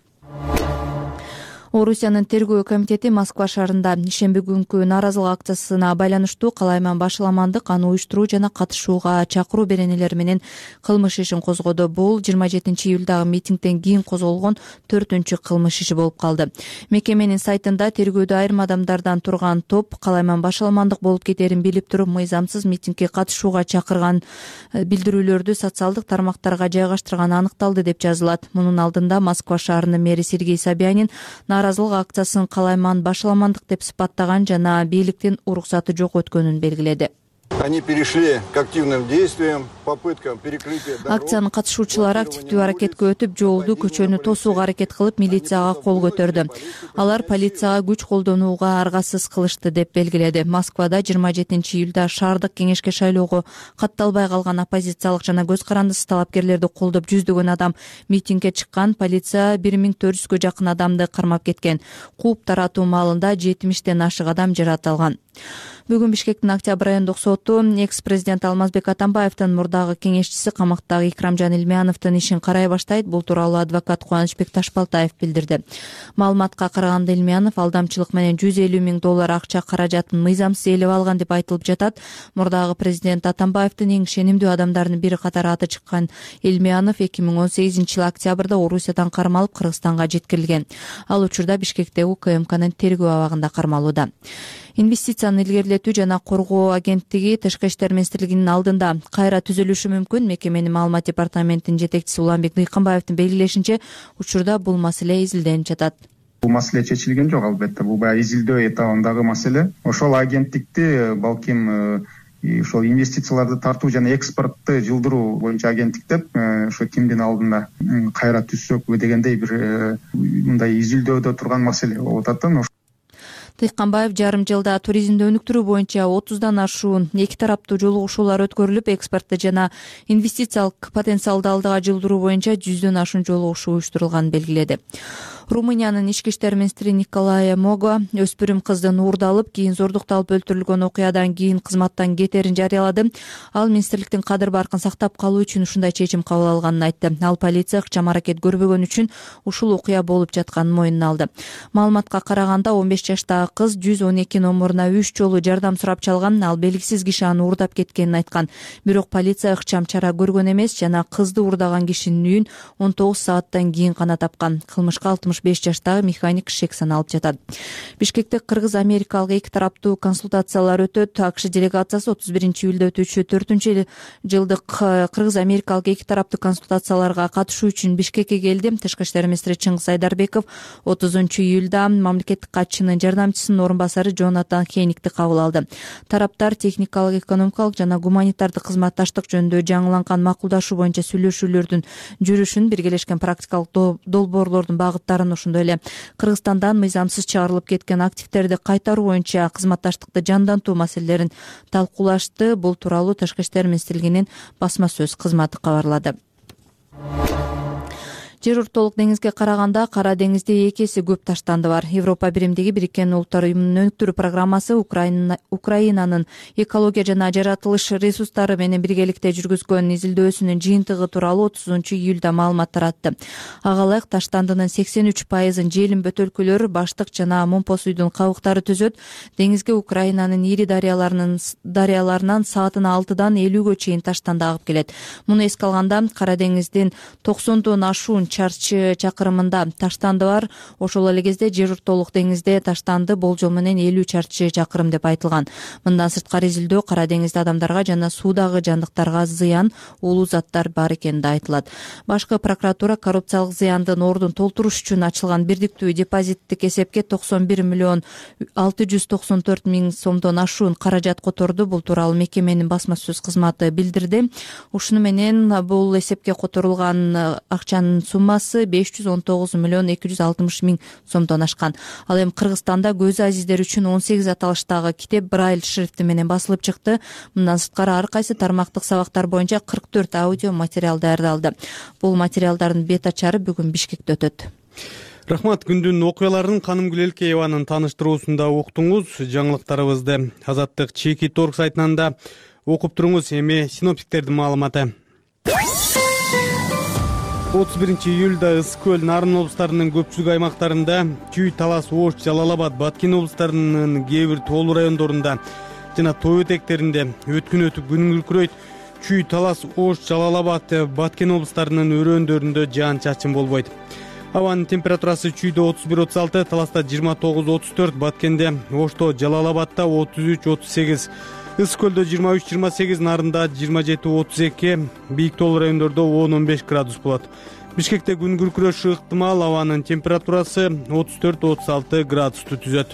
Орусиянын тергөө комитети Москва шаарында ишемби күнкү нааразылык акциясына байланыштуу калайман башаламандык, аны уюштуруу жана катышууга чакыруу беренелери менен кылмыш ишин козгоду. Бул жыйырма жетинчи июлдагы митингден кийин козголгон төртүнчү кылмыш иши болуп калды. Мекеменин сайтында тергөөдө айрым адамдардан турган топ калайман башаламандык болуп кетерин билип туруп, мыйзамсыз митингге катышууга чакырган билдирүүлөрдү социалдык тармактарга жайгаштырганы аныкталды деп жазылат. Мунун алдында Москва шаарынын мэри Сергей Собянин нааразылык акциясын калайман башаламандык деп сыпаттаган жана бийликтин уруксаты жок өткөнүн белгиледи. Они перешли к активным действиям, попыткам перекрытия дорог. Акциянын катышуучулары активдүү аракетке өтүп, жолду, көчөнү тосууга аракет кылып, милицияга кол көтөрдү. Алар полицияга күч колдонууга аргасыз кылышты деп белгиледи. Москвада жыйырма жетинчи июлда шаардык кеңешке шайлоого катталбай калган оппозициялык жана көз карандысыз талапкерлерди колдоп жүздөгөн адам митингге чыккан. Полиция бир миң төрт жүзгө жакын адамды кармап кеткен. Кууп таратуу маалында жетимиштен ашык адам жаратылган. Бүгүн Бишкектин Октябрь райондук соту экс-президент Алмазбек Атамбаевдин мурдагы кеңешчиси камактагы Икрамжан Илмияновдун ишин карай баштайт. Бул тууралуу адвокат Кубанычбек Ташбалтаев билдирди. Маалыматка караганда Илмиянов алдамчылык менен жүз элүү миң доллар акча каражатын мыйзамсыз ээлеп алган деп айтылып жатат. Мурдагы президент Атамбаевдин эң ишенимдүү адамдарынын бири катары аты чыккан Илмиянов эки миң он сегизинчи жылы октябрда Орусиядан кармалып Кыргызстанга жеткирилген. Ал учурда Бишкектеги УКМКнын тергөө абагында кармалууда. Инвестицияны илгерилетүү жана коргоо агенттиги Тышкы иштер министрлигинин алдында кайра түзүлүшү мүмкүн. Мекеменин маалымат департаментинин жетекчиси Уланбек Дыйканбаевдин белгилешинче, учурда бул маселе изилденип жатат. Бул маселе чечилген жок, албетте бул баягы изилдөө этабындагы маселе. Ошол агенттикти балким ошол инвестицияларды тартуу жана экспортду жылдыруу боюнча агенттик деп ошо кимдин алдында кайра түзсөк дегендей бир мындай изилдөөдө турган маселе болуп атат. Дыйканбаев жарым жылда туризмди өнүктүрүү боюнча отуздан ашуун эки тараптуу жолугушуулар өткөрүлүп, экспортто жана инвестициялык потенциалды алдыга жылдыруу боюнча жүздөн ашуун жолугушуу уюштурулганын белгиледи. Румыниянын ички иштер министри Николай Мого өспүрүм кыздын уурдалып, кийин зордукталып өлтүрүлгөн окуядан кийин кызматтан кетерин жарыялады. Ал министрликтин кадыр баркын сактап калуу үчүн ушундай чечим кабыл алганын айтты. Ал полиция ыкчам аракет көрбөгөн үчүн ушул окуя болуп жатканын мойнуна алды. Маалыматка караганда он беш жаштагы кыз жүз он эки номуруна үч жолу жардам сурап чалган. Ал белгисиз киши аны уурдап кеткенин айткан. Бирок полиция ыкчам чара көргөн эмес жана кызды уурдаган кишинин үйүн он тогуз сааттан кийин гана тапкан. Кылмышка алтымыш беш жаштагы механик шек саналып жатат. Бишкекте кыргыз-америкалык эки тараптуу консультациялар өтөт. АКШ делегациясы отуз биринчи июлда өтүүчү төртүнчү жылдык кыргыз-америкалык эки тараптуу консультацияларга катышуу үчүн Бишкекке келди. Тышкы иштер министри Чыңгыз Айдарбеков отузунчу июлда мамлекеттик катчынын жардамчысынын орун басары Джонатан Хейникти кабыл алды. Тараптар техникалык, экономикалык жана гуманитардык кызматташтык жөнүндө жаңыланган макулдашуу боюнча сүйлөшүүлөрдүн жүрүшүн, биргелешкен практикалык долбоорлордун багыттарын, ошондой эле Кыргызстандан мыйзамсыз чыгарылып кеткен активдерди кайтаруу боюнча кызматташтыкты жандантуу маселелерин талкуулашты. Бул тууралуу Тышкы иштер министрлигинин басма сөз кызматы кабарлады. Жер ортолук деңизге караганда Кара деңизде эки эсе көп таштанды бар. Европа биримдиги Бириккен Улуттар уюмунун өнүктүрүү программасы Украина, Украинанын экология жана жаратылыш ресурстары менен биргеликте жүргүзгөн изилдөөсүнүн жыйынтыгы тууралуу отузунчу июлда маалымат таратты. Ага ылайык таштандынын сексен үч пайызын желим бөтөлкөлөр, Баштык жана Момпо суйдун кабыктары түзөт. Деңизге Украинанын ири дарыяларынын дарыяларынан саатына алтыдан элүүгө чейин таштанды агып келет. Муну эске алганда Кара деңиздин токсондон ашуун чарчы чакырымында таштанды бар. Ошол эле кезде жер ортолук деңизде таштанды болжол менен элүү чарчы чакырым деп айтылган. Мындан сырткары изилдөө Кара деңизде адамдарга жана суудагы жандыктарга зыян, уулуу заттар бар экени да айтылат. Башкы прокуратура коррупциялык зыяндын ордун толтуруш үчүн ачылган бирдиктүү депозиттик эсепке токсон бир миллион алты жүз токсон төрт миң сомдон ашуун каражат которду. Бул тууралуу мекеменин басма сөз кызматы билдирди. Ушуну менен бул эсепке которулган акчанын суммасы беш жүз он тогуз миллион эки жүз алтымыш миң сомдон ашкан. Ал эми Кыргызстанда көзү азиздер үчүн он сегиз аталыштагы китеп Брайль шрифти менен басылып чыкты. Мындан сырткары ар кайсы тармактык сабактар боюнча кырк төрт аудио материал даярдалды. Бул материалдардын бет ачары бүгүн Бишкекте өтөт. Рахмат. Күндүн окуяларын Канымгүл Элкееванын тааныштыруусунда уктуңуз. Жаңылыктарыбызды Азаттык чеки торг сайтынан да окуп туруңуз. Эми синоптиктердин маалыматы. отуз биринчи июлда Ысык көл, Нарын облустарынын көпчүлүк аймактарында, Чүй, Талас, Ош, Жалал Абад, Баткен облустарынын кээ бир тоолуу райондорунда жана тоо этектеринде өткүн өтүп күн күркүрөйт. Чүй, Талас, Ош, Жалал Абад, Баткен облустарынын өрөөндөрүндө жаан-чачын болбойт. Абанын температурасы Чүйдө отуз бир отуз алты, Таласта жыйырма тогуз отуз төрт, Баткенде, Ошто, Жалал Абадта отуз үч отуз сегиз, Ысык көлдө жыйырма үч жыйырма сегиз, Нарында жыйырма жети отуз эки, бийик тоолуу райондордо он он беш градус болот. Бишкекте күн күркүрөшү ыктымал, абанын температурасы отуз төрт отуз алты градусту түзөт.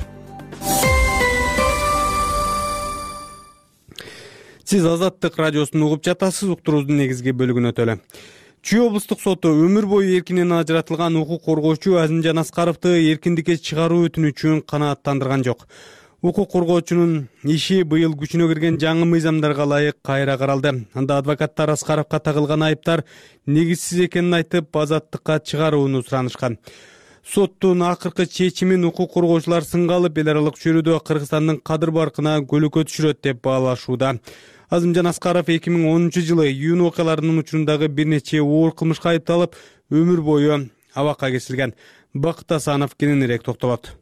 Сиз Азаттык радиосун угуп жатасыз. Уктуруубуздун негизги бөлүгүнө өтөлү. Чүй облустук соту өмүр бою эркинен ажыратылган укук коргоочу Азимжан Аскаровду эркиндикке чыгаруу өтүнүчүн канааттандырган жок. Укук коргоочунун иши быйыл күчүнө кирген жаңы мыйзамдарга ылайык кайра каралды. Анда адвокаттар Аскаровго тагылган айыптар негизсиз экенин айтып, азаттыкка чыгарууну суранышкан. Соттун акыркы чечимин укук коргоочулар сынга алып, эл аралык чөйрөдө Кыргызстандын кадыр баркына көлөкө түшүрөт деп баалашууда. Азимжан Аскаров эки миң онунчу жылы июнь окуяларынын учурундагы бир нече оор кылмышка айыпталып, өмүр бою абакка кесилген. Бакыт Асанов кененирээк токтолот.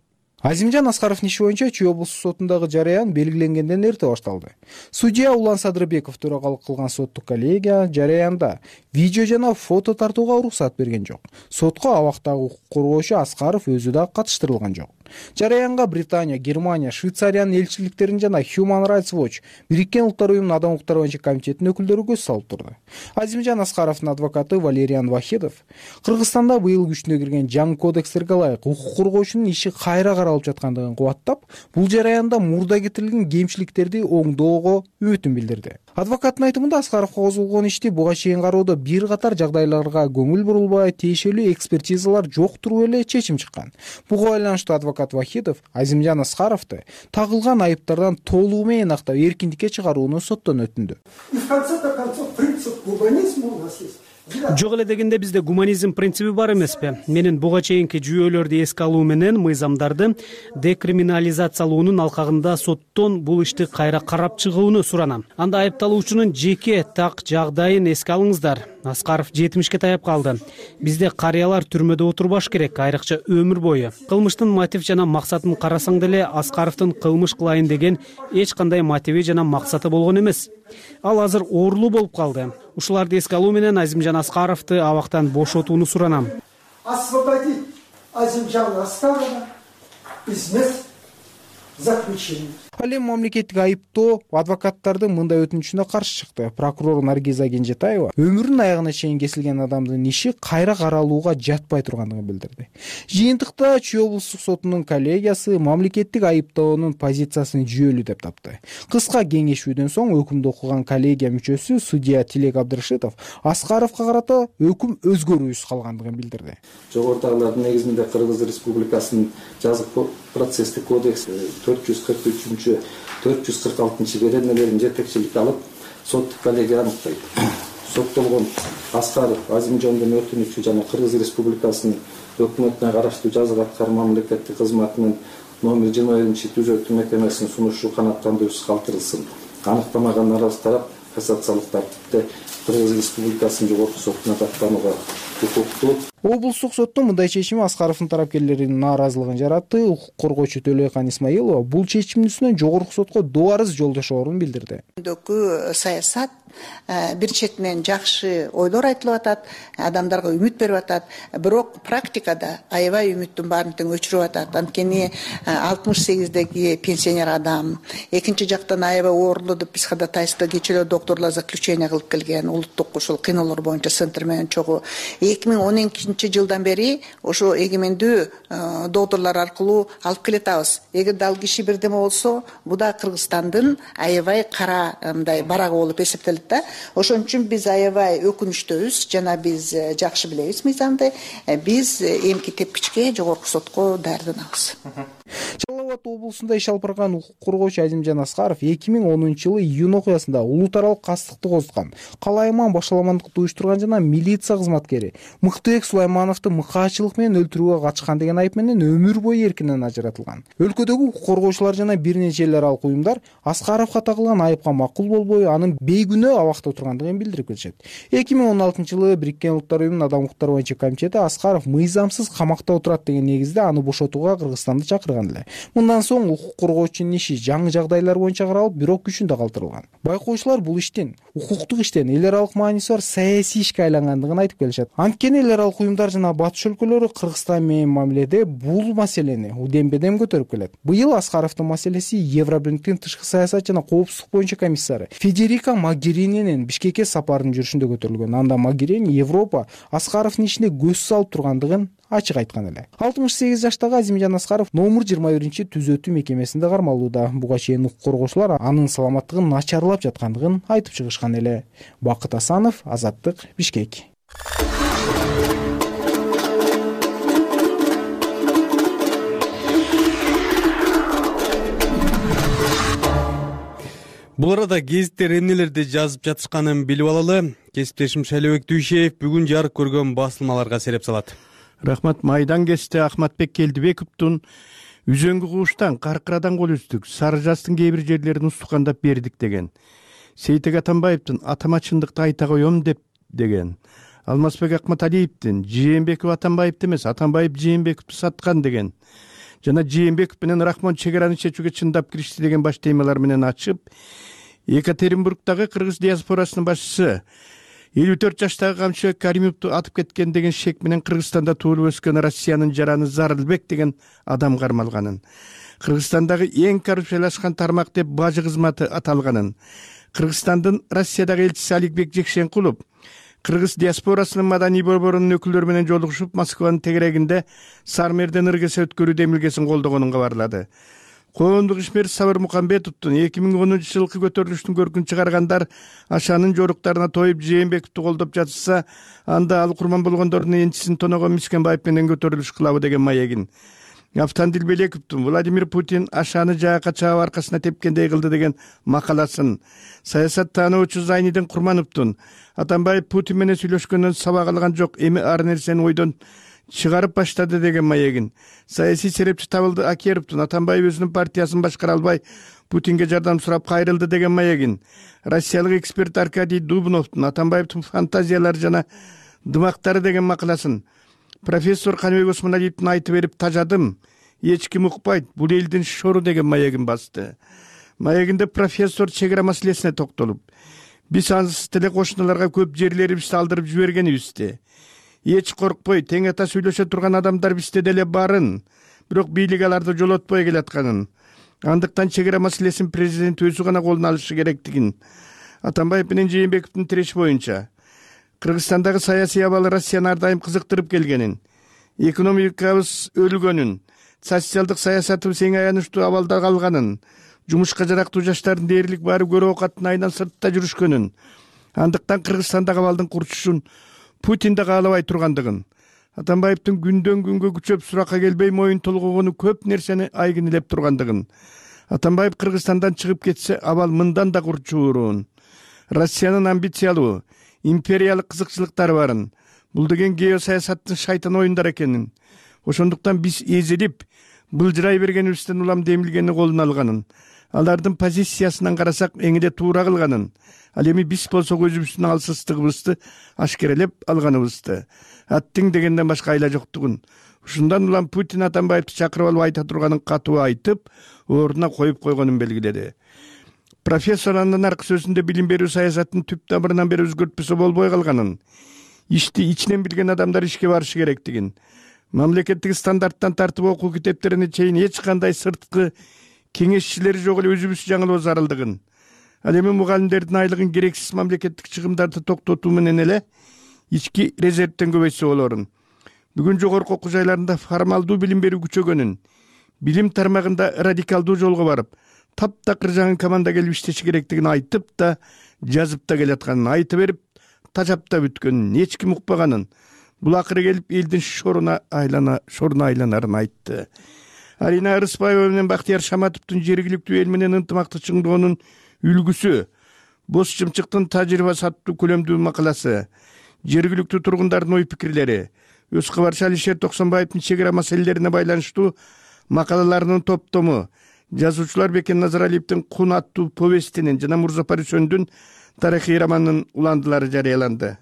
Азимжан Аскаровдун иши боюнча Чүй облустук сотундагы жараян белгиленгенден эрте башталды. Судья Улан Садырбеков төрагалык кылган соттук коллегия жараянда видео жана фото тартууга уруксат берген жок. Сотко абактагы укук коргоочу Аскаров өзү да катыштырылган жок. Жараянга Британия, Германия, Швейцариянын элчиликтерин жана Human Rights Watch, Бириккен Улуттар уюмунун Адам укуктары боюнча комитетинин өкүлдөрү көз салып турду. Азимжан Аскаровдун адвокаты Валериан Вахидов Кыргызстанда быйыл күчүнө кирген жаңы кодекстерге ылайык укук коргоочунун иши кайра каралып жаткандыгын кубаттап, бул жараянда мурда кетирилген кемчиликтерди оңдоого үмүтүн билдирди. Адвокаттын айтымында Аскаровго козулгон ишти буга чейин кароодо бир катар жагдайларга көңүл бурулбай, тиешелүү экспертизалар жок туруп эле чечим чыккан. Буга байланыштуу адвокат Вахидов Азимжан Аскаровду тагылган айыптардан толугу менен актап эркиндикке чыгарууну соттон өтүндү. И в конце-то концов принцип гуманизма у нас есть. Жок эле дегенде бизде гуманизм принциби бар эмеспи? Менин буга чейинки жүйөлөрдү эске алуу менен мыйзамдарды декриминализациялоонун алкагында соттон бул ишти кайра карап чыгууну суранам. Анда айыпталуучунун жеке так жагдайын эске алыңыздар. Аскаров жетимишке таяп калды. Бизде карыялар түрмөдө отурбаш керек, айрыкча өмүр бою. Кылмыштын мотив жана максатын карасаң деле Аскаровдун кылмыш кылайын деген эч кандай мотиви жана максаты болгон эмес. Ал азыр оорлуу болуп калды. Ушуларды эске алуу менен Азимжан Аскаровду абактан бошотууну суранам. Освободить Азимжана Аскарова из мест заключения. Ал эми мамлекеттик айыптоо адвокаттардын мындай өтүнүчүнө каршы чыкты. Прокурор Наргиза Кенжетаева өмүрүнүн аягына чейин кесилген адамдын иши кайра каралууга жатпай тургандыгын билдирди. Жыйынтыкта Чүй облустук сотунун коллегиясы мамлекеттик айыптоонун позициясын жүйөлүү деп тапты. Кыска кеңешүүдөн соң өкүмдү окуган коллегия мүчөсү судья Тилек Абдырашитов Аскаровго карата өкүм өзгөрүүсүз калгандыгын билдирди. Жогорудагылардын негизинде Кыргыз Республикасынын жазык процесстик кодекси төрт жүз кырк үчүнчү төрт жүз кырк алтынчы беренелерин жетекчиликке алып соттук коллегия аныктайт. Соттолгон Аскаров Азимжандын өтүнүчү жана Кыргыз Республикасынын өкмөтүнө караштуу жазык аткаруу мамлекеттик кызматынын номер жыйырма биринчи түзөтүү мекемесинин сунушу канааттандыруусуз калтырылсын. Аныктамаган наразы тарап кассациялык тартипте Кыргыз Республикасынын жогорку сотуна даттанууга укуктуу. Облустук соттун мындай чечими Аскаровдун тарапкерлеринин нааразылыгын жаратты. Укук коргоочу Төлөйкан Исмаилова бул чечимдин үстүнөн жогорку сотко дуарыз жолдошоорун билдирди. Дөкү саясат бир четинен жакшы ойлор айтылып атат, адамдарга үмүт берип атат, бирок практикада аябай үмүттүн баарын тең өчүрүп атат. Анткени алтымыш сегиздеги пенсионер адам, экинчи жактан аябай оорлуу деп биз ходатайство кечээ докторлор заключение кылып келген, улуттук ушул кыйноолор боюнча центр менен чогуу эки миң он экинчи жылдан бери ошо эгемендүү докторлор аркылуу алып келатабыз. Эгерде ал киши бирдеме болсо, бул да Кыргызстандын аябай кара мындай барагы болуп эсептелет да. Ошон үчүн биз аябай өкүнүчтөбүз жана биз жакшы билебиз мыйзамды. Биз эмки тепкичке жогорку сотко даярданабыз. Жалал Абад облусунда иш алып барган укук коргоочу Азимжан Аскаров эки миң онунчу жылы июнь окуясында улуу таралык кастыкты козуткан, Калайман башаламандыкты уюштурган жана милиция кызматкери Мыктыбек Сулаймановду мыкаачылык менен өлтүрүүгө катышкан деген айып менен өмүр бою эркинен ажыратылган. Өлкөдөгү укук коргоочулар жана бир нече эл аралык уюмдар Аскаровго тагылган айыпка макул болбой, анын бейгүнөө абакта отургандыгын билдирип келишет. эки миң он алтынчы жылы Бириккен Улуттар уюмунун Адам укуктары боюнча комитети Аскаров мыйзамсыз камакта отурат деген негизде аны бошотууга Кыргызстанды чакырган эле. Мындан соң укук коргоочунун иши жаңы жагдайлар боюнча каралып, бирок күчүндө калтырылган. Байкоочулар бул иштин укуктук иштен эл аралык мааниси бар саясий ишке айлангандыгын айтып келишет. Анткени эл аралык уюмдар жана батыш өлкөлөрү Кыргызстан менен мамиледе бул маселени удем-бедем көтөрүп келет. Быйыл Аскаровдун маселеси Евробирликтин тышкы саясат жана коопсуздук боюнча комиссары Федерика Могерининин Бишкекке сапарынын жүрүшүндө көтөрүлгөн. Анда Могерини Европа Аскаровдун ишине көз салып тургандыгын ачык айткан эле. алтымыш сегиз жаштагы Азимжан Аскаров номер жыйырма биринчи түзөтүү мекемесинде кармалууда. Буга чейин укук коргоочулар анын саламаттыгын начарлап жаткандыгын айтып чыгышкан эле. Бакыт Асанов, Азаттык, Бишкек. Бул арада гезиттер эмнелерди жазып жатышканын билип алалы. Кесиптешим Шайлообек Дүйшеев бүгүн жарык көргөн басылмаларга сереп салат. Рахмат. Майдан кесте Ахматбек Келдибековдун үзөңгү кууштан каркырадан кол үздүк, Сары Жаздын кээ бир жерлерин устукандап бердик деген. Сейтек Атамбаевдин атама чындыкты айта коем деп деген. Алмазбек Акматалиевдин Жээнбеков Атамбаевди эмес, Атамбаев Жээнбековду саткан деген. жана Жээнбеков менен Рахмон чек араны чечүүгө чындап киришти деген баш темалар менен ачып, Екатеринбургдагы кыргыз диаспорасынын башчысы элүү төрт жаштагы камчыбек Каримовду атып кеткен деген шек менен Кыргызстанда туулуп өскөн Россиянын жараны Зарылбек деген адам кармалганын, Кыргызстандагы эң коррупциялашкан тармак деп бажы кызматы аталганын, Кыргызстандын Россиядагы элчиси Аликбек Жекшенкулов кыргыз диаспорасынын маданий борборунун өкүлдөрү менен жолугушуп Москванын тегерегинде Сармерден ыргесе өткөрүү демилгесин колдогонун кабарлады. Коомдук ишмер Сабыр Мукамбетовдун эки миң онунчу жылкы көтөрүлүштүн көркүн чыгаргандар Ашанын жоруктарына тоюп Жээнбековду колдоп жатышса, анда ал курман болгондордун энчисин тоногон Мискенбаев менен көтөрүлүш кылабы деген маегин. Автандил Белековдун Владимир Путин Ашаны жаакка чаап аркасына тепкендей кылды деген макаласын, саясат таануучу Зайнидин Курмановдун Атамбаев Путин менен сүйлөшкөндөн сабак алган жок, эми ар нерсени ойдон чыгарып баштады деген маегин. Саясий серепчи Табылды Акеровдун Атамбаев өзүнүн партиясын башкара албай Путинге жардам сурап кайрылды деген маегин. Россиялык эксперт Аркадий Дубновдун Атамбаевдин фантазиялары жана дымактары деген макаласын, профессор Каныбек Осмоналиевдин айтып берип тажадым, эч ким укпайт, бул элдин шору деген маегин басты. Маегинде профессор чек ара маселесине токтолуп, биз ансыз тиле кошуналарга көп жерлерибизди алдырып жибергенибизди, эч коркпой тең ата сүйлөшө турган адамдар бизде деле барын, бирок бийлик аларды жолотпой келатканын, андыктан чек ара маселесин президент өзү гана колуна алышы керектигин, Атамбаев менен Жээнбековдун тиреши боюнча Кыргызстандагы саясий абалы Россияны ар дайым кызыктырып келгенин, экономикабыз өлгөнүн, социалдык саясатыбыз эң аянычтуу абалда калганын, жумушка жарактуу жаштардын дээрлик баары көрө оокаттын айынан сыртта жүрүшкөнүн, андыктан Кыргызстандагы абалдын курчушун Путин да каалабай тургандыгын, Атамбаевдин күндөн күнгө күчөп суракка келбей моюн толгогону көп нерсени айгинелеп тургандыгын, Атамбаев Кыргызстандан чыгып кетсе абал мындан да курчуурун, Россиянын амбициялуу, империялык кызыкчылыктары барын, бул деген геосаясаттын шайтан оюндар экенин, ошондуктан биз эзилип, былжырай бергенибизден улам демилгени колуна алганын, алардын позициясынан карасак эңиде туура кылганын, ал эми биз болсок өзүбүздүн алсыздыгыбызды ашкерелеп алганыбызды, аттың дегенден башка айла жоктугун, ушундан улам Путин Атамбаевди чакырып алып айта турганын катуу айтып, ордуна коюп койгонун белгиледи. Профессор андан аркы сөзүндө билим берүү саясатын түп тамырынан бери өзгөртпөсө болбой калганын, ишти ичинен билген адамдар ишке барышы керектигин, мамлекеттик стандарттан тартып окуу китептерине чейин эч кандай сырткы кеңешчилери жок эле өзүбүз жаңылоо зарылдыгын, ал эми мугалимдердин айлыгын керексиз мамлекеттик чыгымдарды токтотуу менен эле ички резервден көбөйтсө болорун. Бүгүн жогорку окуу жайларында формалдуу билим берүү күчөгөнүн, билим тармагында радикалдуу жолго барып, таптакыр жаңы команда келип иштеши керектигин айтып да, жазып да келатканын айтып берип, тажап да бүткөнүн, эч ким укпаганын, бул акыры келип элдин шоруна айлана, шоруна айланарын айтты. Арина Арыспаева менен Бактияр Шаматовдун жергиликтүү эл менен ынтымакты чыңдоонун үлгүсү, Боз Чымчыктын тажрыйбасы аттуу көлөмдүү макаласы, жергиликтүү тургундардын ой пикирлери, өз кабарчы Алишер Токсонбаевдин чек ара маселелерине байланыштуу макалаларынын топтому, жазуучулар Бекен Назаралиевдин Кун аттуу повестинин жана Мурза Парисөндүн тарыхый романынын уландылары жарыяланды.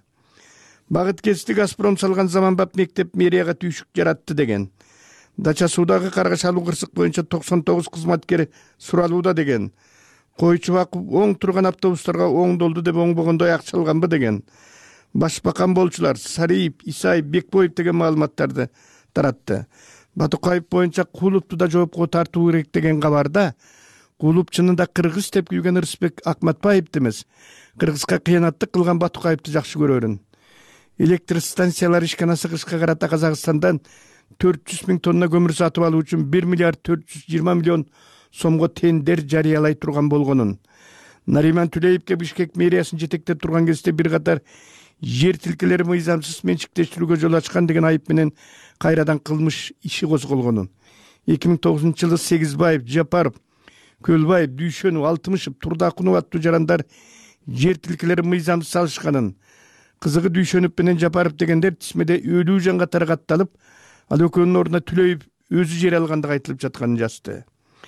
Багыт кести Газпром салган заманбап мектеп мэрияга түйшүк жаратты деген, Дача Суудагы каргаш алуу кырсык боюнча токсон тогуз кызматкер суралууда деген, койчу Акып оң турган автобустарга оңдолду деп оңбогондой акча алганбы деген, башбакан болчулар Сариев, Исаев, Бекбоев деген маалыматтарды таратты. Батукаев боюнча Кулупту да жоопко тартуу керек деген кабарда, Кулуп чынында кыргыз деп күйгөн Рысбек Акматбаевди эмес, кыргызга кыянаттык кылган Батукаевди жакшы көрөрүн. Электр станциялар ишкана сыгышка карата Казакстандан төрт жүз миң тонна көмүр сатып алуу үчүн бир миллиард төрт жүз жыйырма миллион сомго тендер жарыялай турган болгонун, Нариман Түлеевке Бишкек мэриясын жетектеп турган кезде бир катар жер тилкелери мыйзамсыз менчиктештирүүгө жол ачкан деген айып менен кайрадан кылмыш иши козголгонун, эки миң тогузунчу жылы Сегизбаев, Жапаров, Көлбаев, Дүйшөнов, Алтымышев, Турдакунов аттуу жарандар жер тилкелери мыйзамсыз алышканын, кызыгы Дүйшөнов менен Жапаров дегендер тисмеде өлүү жанга таргатталып, ал экөөнүн ордуна Түлөев өзү жер алгандыгы айтылып жатканын жазды.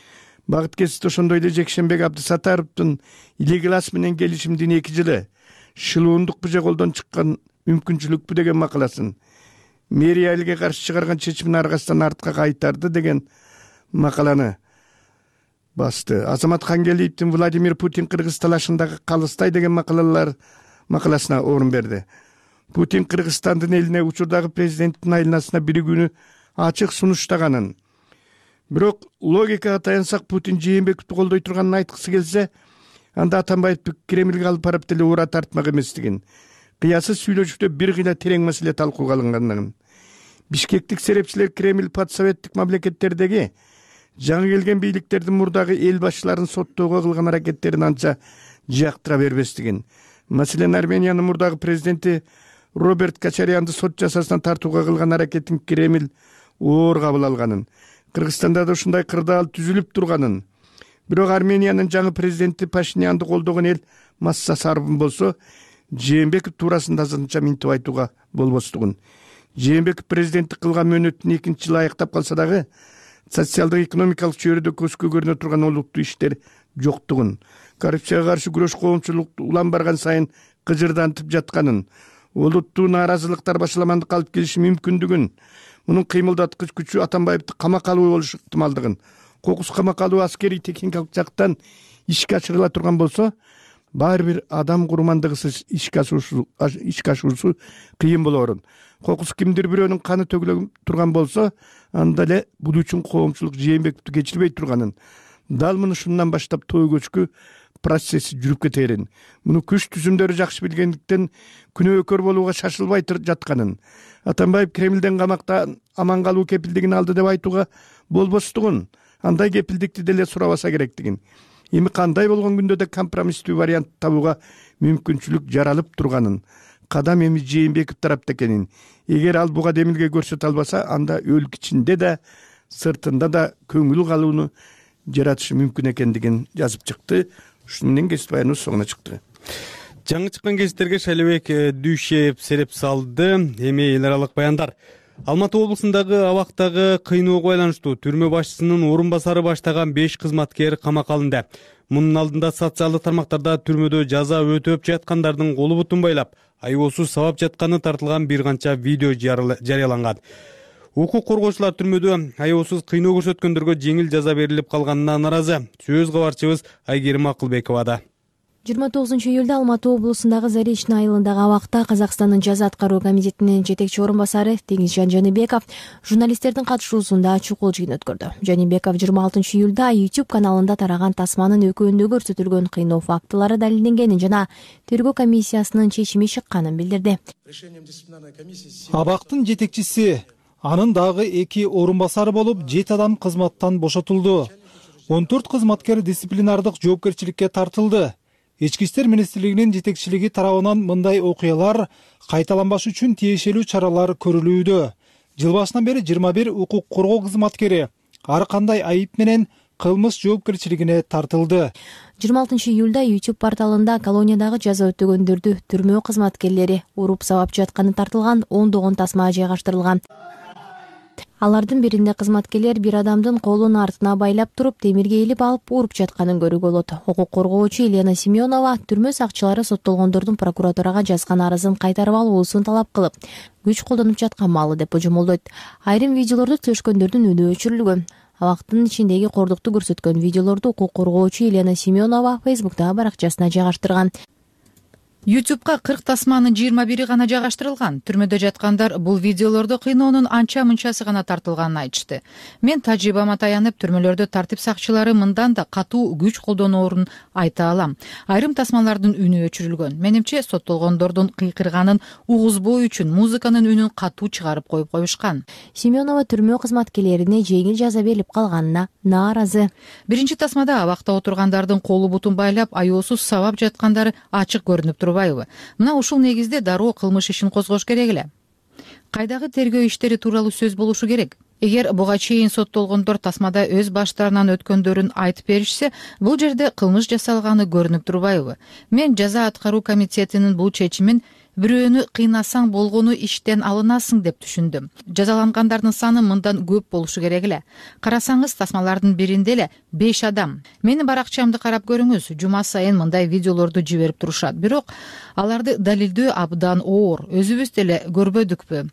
Багыт кесип ошондой эле Жекшенбек Абдысатаровдун Илегилас менен келишимдин эки жылы шылуундукпу же колдон чыккан мүмкүнчүлүкпү деген макаласын, мэрия элге каршы чыгарган чечимин аргасынан артка кайтарды деген макаланы басты. Азамат Хангелиевдин Владимир Путин Кыргыз талашындагы калыстай деген макалалар макаласына орун берди. Путин Кыргызстандын элине учурдагы президенттин айланасына биригүүнү ачык сунуштаганын, бирок логикага таянсак Путин Жээнбековду колдой турганын айткысы келсе, анда Атамбаевди Кремлге алып барып деле уура тартмак эместигин, кыясыз сүйлөшүүдө бир кыйла терең маселе талкууга алынганын, бишкектик серепчилер Кремль подсоветтик мамлекеттердеги жаңы келген бийликтердин мурдагы эл башчыларын соттоого кылган аракеттерин анча жактыра бербестигин, маселен Армениянын мурдагы президенти Роберт Качарянды сот жасасынан тартууга кылган аракетин Кремль оор кабыл алганын, Кыргызстанда да ушундай кырдаал түзүлүп турганын, бирок Армениянын жаңы президенти Пашинянды колдогон эл Масса Сарбын болсо, Жээнбеков туурасында азырынча минтип айтууга болбостугун. Жээнбеков президенттик кылган мөөнөтүн экинчи жылы аяктап калса дагы, социалдык экономикалык чөйрөдө көзгө көрүнө турган олуттуу иштер жоктугун, коррупцияга каршы күрөш коомчулук улам барган сайын кыжырдантып жатканын, олуттуу нааразылыктар башаламандыкка алып келиши мүмкүндүгүн, мунун кыймылдаткыч күчү Атамбаевди камакка алуу болушу ыктымалдыгын, кокус камакка алуу аскерий техникалык жактан ишке ашырыла турган болсо, баары бир адам курмандыгысыз ишке ашуусу кыйын болорун. Кокус кимдир бирөөнүн каны төгүлө турган болсо, анда эле бул үчүн коомчулук Жээнбековду кечирбей турганын, дал муну ушундан баштап той көчкү процесси жүрүп кетерин, муну күч түзүмдөрү жакшы билгендиктен күнөөкөр болууга шашылбай жатканын, Атамбаев Кремлден камакта аман калуу кепилдигин алды деп айтууга болбостугун, андай кепилдикти деле сурабаса керектигин, эми кандай болгон күндө да компромисстүү вариант табууга мүмкүнчүлүк жаралып турганын, кадам эми Жээнбеков тарапта экенин, эгер ал буга демилге көрсөтө албаса, анда өлкө ичинде да сыртында да көңүл калууну жаратышы мүмкүн экендигин жазып чыкты. Ушуну менен кесип баяныбыз соңуна чыкты. Жаңы чыккан кесиптерге Шайлебек Дүйшев сереп салды. Эми эл аралык баяндар. Алматы облусундагы абактагы кыйноого байланыштуу түрмө башчысынын орун басары баштаган беш кызматкер камакка алынды. Мунун алдында социалдык тармактарда түрмөдө жаза өтөп жаткандардын колу бутун байлап, айоосуз сабап жатканы тартылган бир канча видео жарыяланган. Укук коргоочулар түрмөдө айоосуз кыйноо көрсөткөндөргө жеңил жаза берилип калганына нааразы. Сөз кабарчыбыз Айгерим Акылбековада. жыйырма тогузунчу июлда Алматы облусундагы Заречный айылындагы абакта Казакстандын жаза аткаруу комитетинин жетекчи орун басары Теңизжан Жаныбеков журналисттердин катышуусунда чукул жыйын өткөрдү. Жаныбеков жыйырма алтынчы июлда YouTube каналында тараган тасманын экөөндө көрсөтүлгөн кыйноо фактылары далилденгенин жана тергөө комиссиясынын чечими чыкканын билдирди. Абактын жетекчиси, анын дагы эки орун басары болуп, жети адам кызматтан бошотулду. он төрт кызматкер дисциплинардык жоопкерчиликке тартылды. Ички иштер министрлигинин жетекчилиги тарабынан мындай окуялар кайталанбаш үчүн тиешелүү чаралар көрүлүүдө. Жыл башынан бери жыйырма бир укук коргоо кызматкери ар кандай айып менен кылмыш жоопкерчилигине тартылды. жыйырма алтынчы июлда YouTube порталында колониядагы жаза өтөгөндөрдү түрмөө кызматкерлери уруп сабап жатканы тартылган ондогон тасма жайгаштырылган. Алардын биринде кызматкерлер бир адамдын колун артына байлап туруп, темирге илип алып уруп жатканын көрүүгө болот. Укук коргоочу Елена Семенова түрмө сакчылары соттолгондордун прокуратурага жазган арызын кайтарып алуусун талап кылып, күч колдонуп жаткан маалы деп божомолдойт. Айрым видеолорду төшкөндөрдүн үнү өчүрүлгөн. Абактын ичиндеги кордукту көрсөткөн видеолорду укук коргоочу Елена Семенова Facebook'тагы баракчасына жайгаштырган. YouTube'га кырк тасманын жыйырма бири гана жайгаштырылган. Түрмөдө жаткандар бул видеолорду кыйноонун анча мынчасы гана тартылганын айтышты. Мен тажрыйбама таянып, түрмөлөрдө тартип сакчылары мындан да катуу күч колдоноорун айта алам. Айрым тасмалардын үнү өчүрүлгөн. Менимче соттолгондордун кыйкырганын угузбоо үчүн музыканын үнүн катуу чыгарып коюп коюшкан. Семенова түрмө кызматкерлерине жеңил жаза берилип калганына нааразы. Биринчи тасмада абакта отургандардын колу бутун байлап, айоосуз сабап жаткандары ачык көрүнүп турбайбы? Мына ушул негизде дароо кылмыш ишин козгош керек эле. Кайдагы тергөө иштери тууралуу сөз болушу керек. Эгер буга чейин соттолгондор тасмада өз баштарынан өткөндөрүн айтып беришсе, бул жерде кылмыш жасалганы көрүнүп турбайбы? Мен жаза аткаруу комитетинин бул чечимин бирөөнү кыйнасаң болгону иштен алынасың деп түшүндүм. Жазалангандардын саны мындан көп болушу керек эле. Карасаңыз, тасмалардын биринде эле беш адам. Менин баракчамды карап көрүңүз, жума сайын мындай видеолорду жиберип турушат. Бирок аларды далилдөө абдан оор. Өзүбүз деле көрбөдүкпү?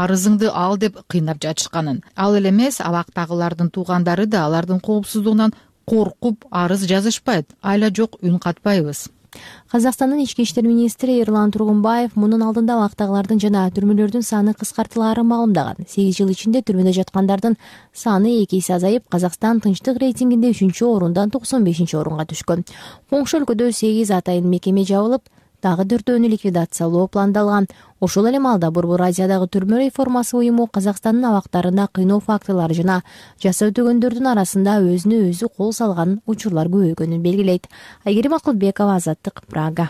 арызыңды ал деп кыйнап жатышканын. Ал эле эмес, абактагылардын туугандары да алардын коопсуздугунан коркуп арыз жазышпайт. Айла жок үн катпайбыз. Казакстандын ички иштер министри Эрлан Тургунбаев мунун алдында абактагылардын жана түрмөлөрдүн саны кыскартылаарын маалымдаган. сегиз жыл ичинде түрмөдө жаткандардын саны эки эсе азайып, Казакстан тынчтык рейтингинде үчүнчү орундан токсон бешинчи орунга түшкөн. Коңшу өлкөдө сегиз атайын мекеме жабылып, дагы төртөөнү ликвидациялоо пландалган. Ошол эле маалда Борбор Азиядагы түрмө реформасы уюму Казакстандын абактарында кыйноо фактылары жана жаза өтөгөндөрдүн арасында өзүнө өзү кол салган учурлар көбөйгөнүн белгилейт. Айгерим Акылбекова, Азаттык, Прага.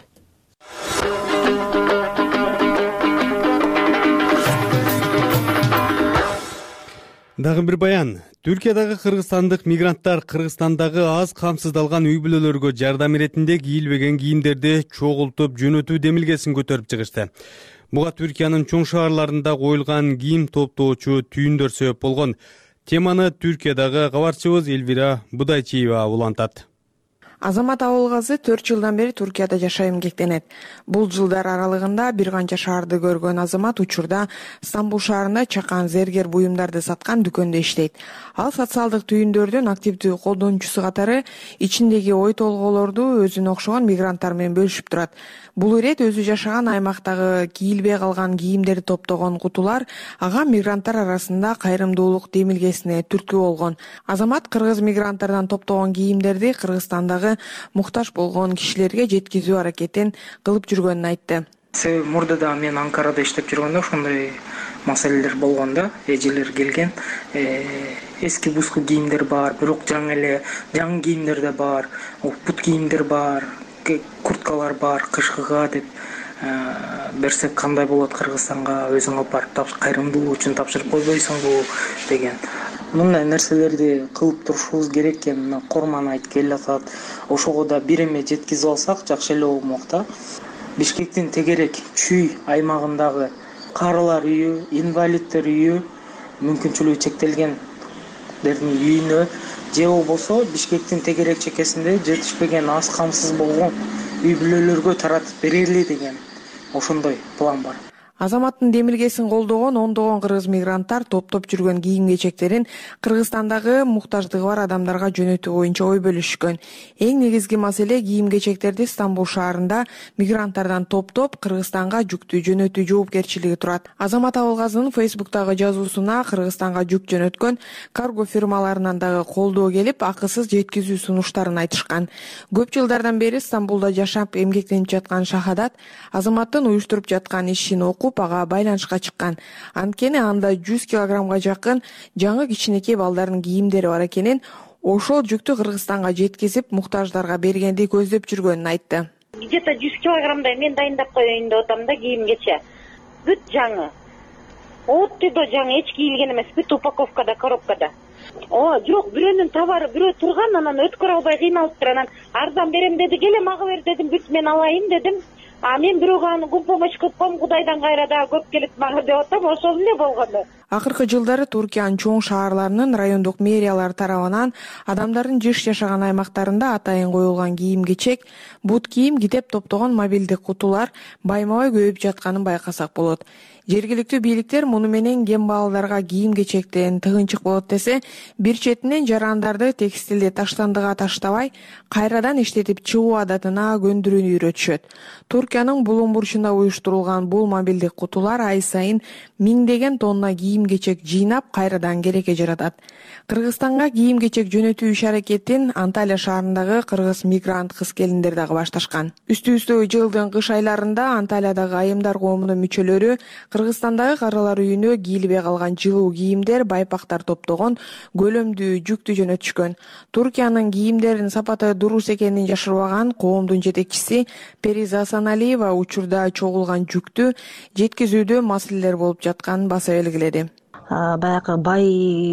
Дагы бир баян. Түркиядагы кыргызстандык мигранттар Кыргызстандагы аз камсыздалган үй бүлөлөргө жардам иретинде кийилбеген кийимдерди чогултуп жөнөтүү демилгесин көтөрүп чыгышты. Буга Түркиянын чоң шаарларында коюлган кийим топтоочу түйүндөр себеп болгон. Теманы Түркиядагы кабарчыбыз Элвира Будайчиева улантат. Азамат Абылгазы төрт жылдан бери Туркияда жашай эмгектенет. Бул жылдар аралыгында бир канча шаарды көргөн Азамат учурда Стамбул шаарында чакан зергер буюмдарды саткан дүкөндө иштейт. Ал социалдык түйүндөрдүн активдүү колдонуучусу катары ичиндеги ой толгоолорду өзүнө окшогон мигранттар менен бөлүшүп турат. Бул ирет өзү жашаган аймактагы кийилбей калган кийимдерди топтогон кутулар ага мигранттар арасында кайрымдуулук демилгесине түрткү болгон. Азамат кыргыз мигранттардан топтогон кийимдерди Кыргызстандагы муктаж болгон кишилерге жеткизүү аракетин кылып жүргөнүн айтты. Себеби мурда да мен Анкарада иштеп жүргөндө ошондой маселелер болгон да, эжелер келген. Эски буску кийимдер бар, бирок жаңы эле жаңы кийимдер да бар, бут кийимдер бар, курткалар бар, кышкыга деп берсек кандай болот Кыргызстанга, өзүң алып барып кайрымдуулук үчүн тапшырып койбойсуңбу деген. Мындай нерселерди кылып турушубуз керек экен. Корман айтып келатат. Ошого да бир эме жеткизип алсак жакшы эле болмок да. Бишкектин тегерек Чүй аймагындагы карылар үйү, инвалидтер үйү, мүмкүнчүлүгү чектелгендердин үйүнө же болбосо Бишкектин тегерек чекесинде жетишпеген аз камсыз болгон үй бүлөлөргө таратып берели деген ошондой план бар. Азаматтын демилгесин колдогон ондогон кыргыз мигранттар топтоп жүргөн кийим-кечектерин Кыргызстандагы муктаждыгы бар адамдарга жөнөтүү боюнча ой бөлүшкөн. Эң негизги маселе кийим-кечектерди Стамбул шаарында мигранттардан топтоп Кыргызстанга жүктү жөнөтүү жоопкерчилиги турат. Азамат Абылгазынын Фейсбуктагы жазуусуна Кыргызстанга жүк жөнөткөн карго фирмаларынан дагы колдоо келип, акысыз жеткизүү сунуштарын айтышкан. Көп жылдардан бери Стамбулда жашап эмгектенип жаткан Шахадат Азаматтын уюштуруп жаткан ишин окуп ага байланышка чыккан. Анткени анда жүз килограммга жакын жаңы кичинекей балдардын кийимдери бар экенин, ошол жүктү Кыргызстанга жеткизип, муктаждарга бергенди көздөп жүргөнүн айтты. Где-то жүз килограммдай мен дайындап коеюн деп атам да кийимгече. Бүт жаңы. Оттудо жаңы, эч кийилген эмес, бүт упаковкада, коробкада. О, жок, бирөөнүн товары бирөө турган, анан өткөрө албай кыйналып тур, анан арзан берем деди, келе мага бер дедим, бүт мен алайын дедим. А мен бирөөгө аны гум помощь кылып коем, Кудайдан кайра дагы көп келет мага деп атам, ошол эле болгону. Акыркы жылдары Туркиянын чоң шаарларынын райондук мэриялары тарабынан адамдардын жыш жашаган аймактарында атайын коюлган кийим-кечек, бут кийим, китеп топтогон мобилдик кутулар байма-бай көбөйүп жатканын байкасак болот. Жергиликтүү бийликтер муну менен кем балдарга кийим-кечектен тыгынчык болот десе, бир четинен жарандарды текстилде таштандыга таштабай, кайрадан иштетип чыгуу адатына көндүрүүнү үйрөтүшөт. Туркиянын булуң бурчунда уюштурулган бул мобилдик кутулар ай сайын миңдеген тонна кийим-кечек жыйнап, кайрадан керекке жаратат. Кыргызстанга кийим-кечек жөнөтүү иш-аракетин Анталия шаарындагы кыргыз мигрант кыз-келиндер дагы башташкан. Үстү-үстү жылдын кыш айларында Анталиядагы айымдар коомунун мүчөлөрү Кыргызстандагы карылар үйүнө кийилбей калган жылуу кийимдер, байпактар топтогон көлөмдүү жүктү жөнөтүшкөн. Туркиянын кийимдеринин сапаты дурус экенин жашырбаган коомдун жетекчиси Периза Асаналиева учурда чогулган жүктү жеткизүүдө маселелер болуп жатканын баса белгиледи. Баягы бай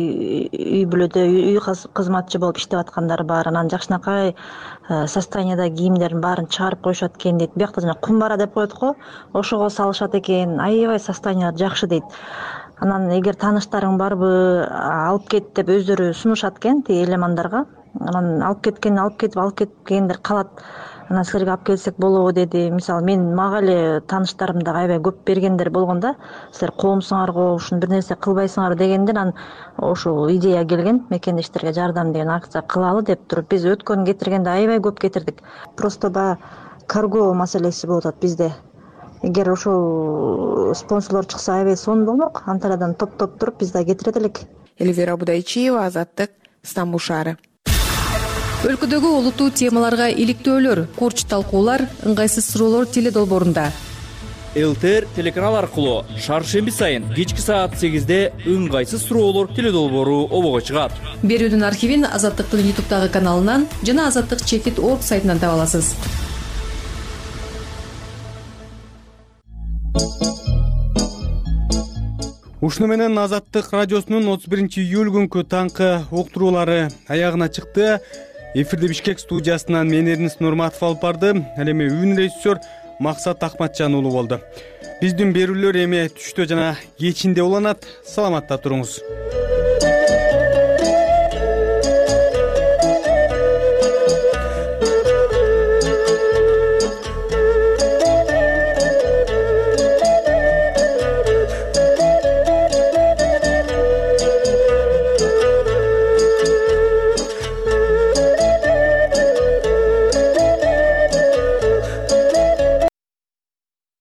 үй бүлөдө үй кызматчы болуп иштеп аткандар бар, анан жакшынакай состояниеда кийимдердин баарын чыгарып коюшат экен дейт. Биякта жана кумбара деп коет го, ошого салышат экен. Аябай состояние жакшы дейт. Анан эгер тааныштарың барбы, алып кет деп өздөрү сунушат экен тиги элемандарга. анан алып кеткен алып кетип алып кеткендер калат, анан силерге алып келсек болобу деди. Мисалы мен мага эле тааныштарым дагы аябай көп бергендер болгон да, силер коомсуңар го, ушуну бир нерсе кылбайсыңар дегенден анан ошол идея келген, мекендештерге жардам деген акция кылалы деп туруп. Биз өткөн кетиргенде аябай көп кетирдик. Просто баягы карго маселеси болуп атат бизде. Эгер ошол спонсорлор чыкса аябай сонун болмок. Анталиядан топтоп туруп биз да кетирет элек. Эльвира Будайчиева, Азаттык, Стамбул шаары. Өлкөдөгү олуттуу темаларга иликтөөлөр, курч талкуулар, ыңгайсыз суроолор теледолбоорунда. ЛТР телеканал аркылуу шаршемби сайын кечки саат сегизде ыңгайсыз суроолор теледолбоору обого чыгат. Берүүнүн архивин Азаттыктын ютубтагы каналынан жана азаттык чекит точка орг сайтынан таба аласыз. Ушуну менен Азаттык радиосунун отуз биринчи июль күнкү таңкы уктуруулары аягына чыкты. Эфирде Бишкек студиясынан мен Эрнис Нурматов алып барды. Ал эми үн режиссер Максат Акматжан уулу болду. Биздин берүүлөр эми түштө жана кечинде уланат. Саламатта туруңуз.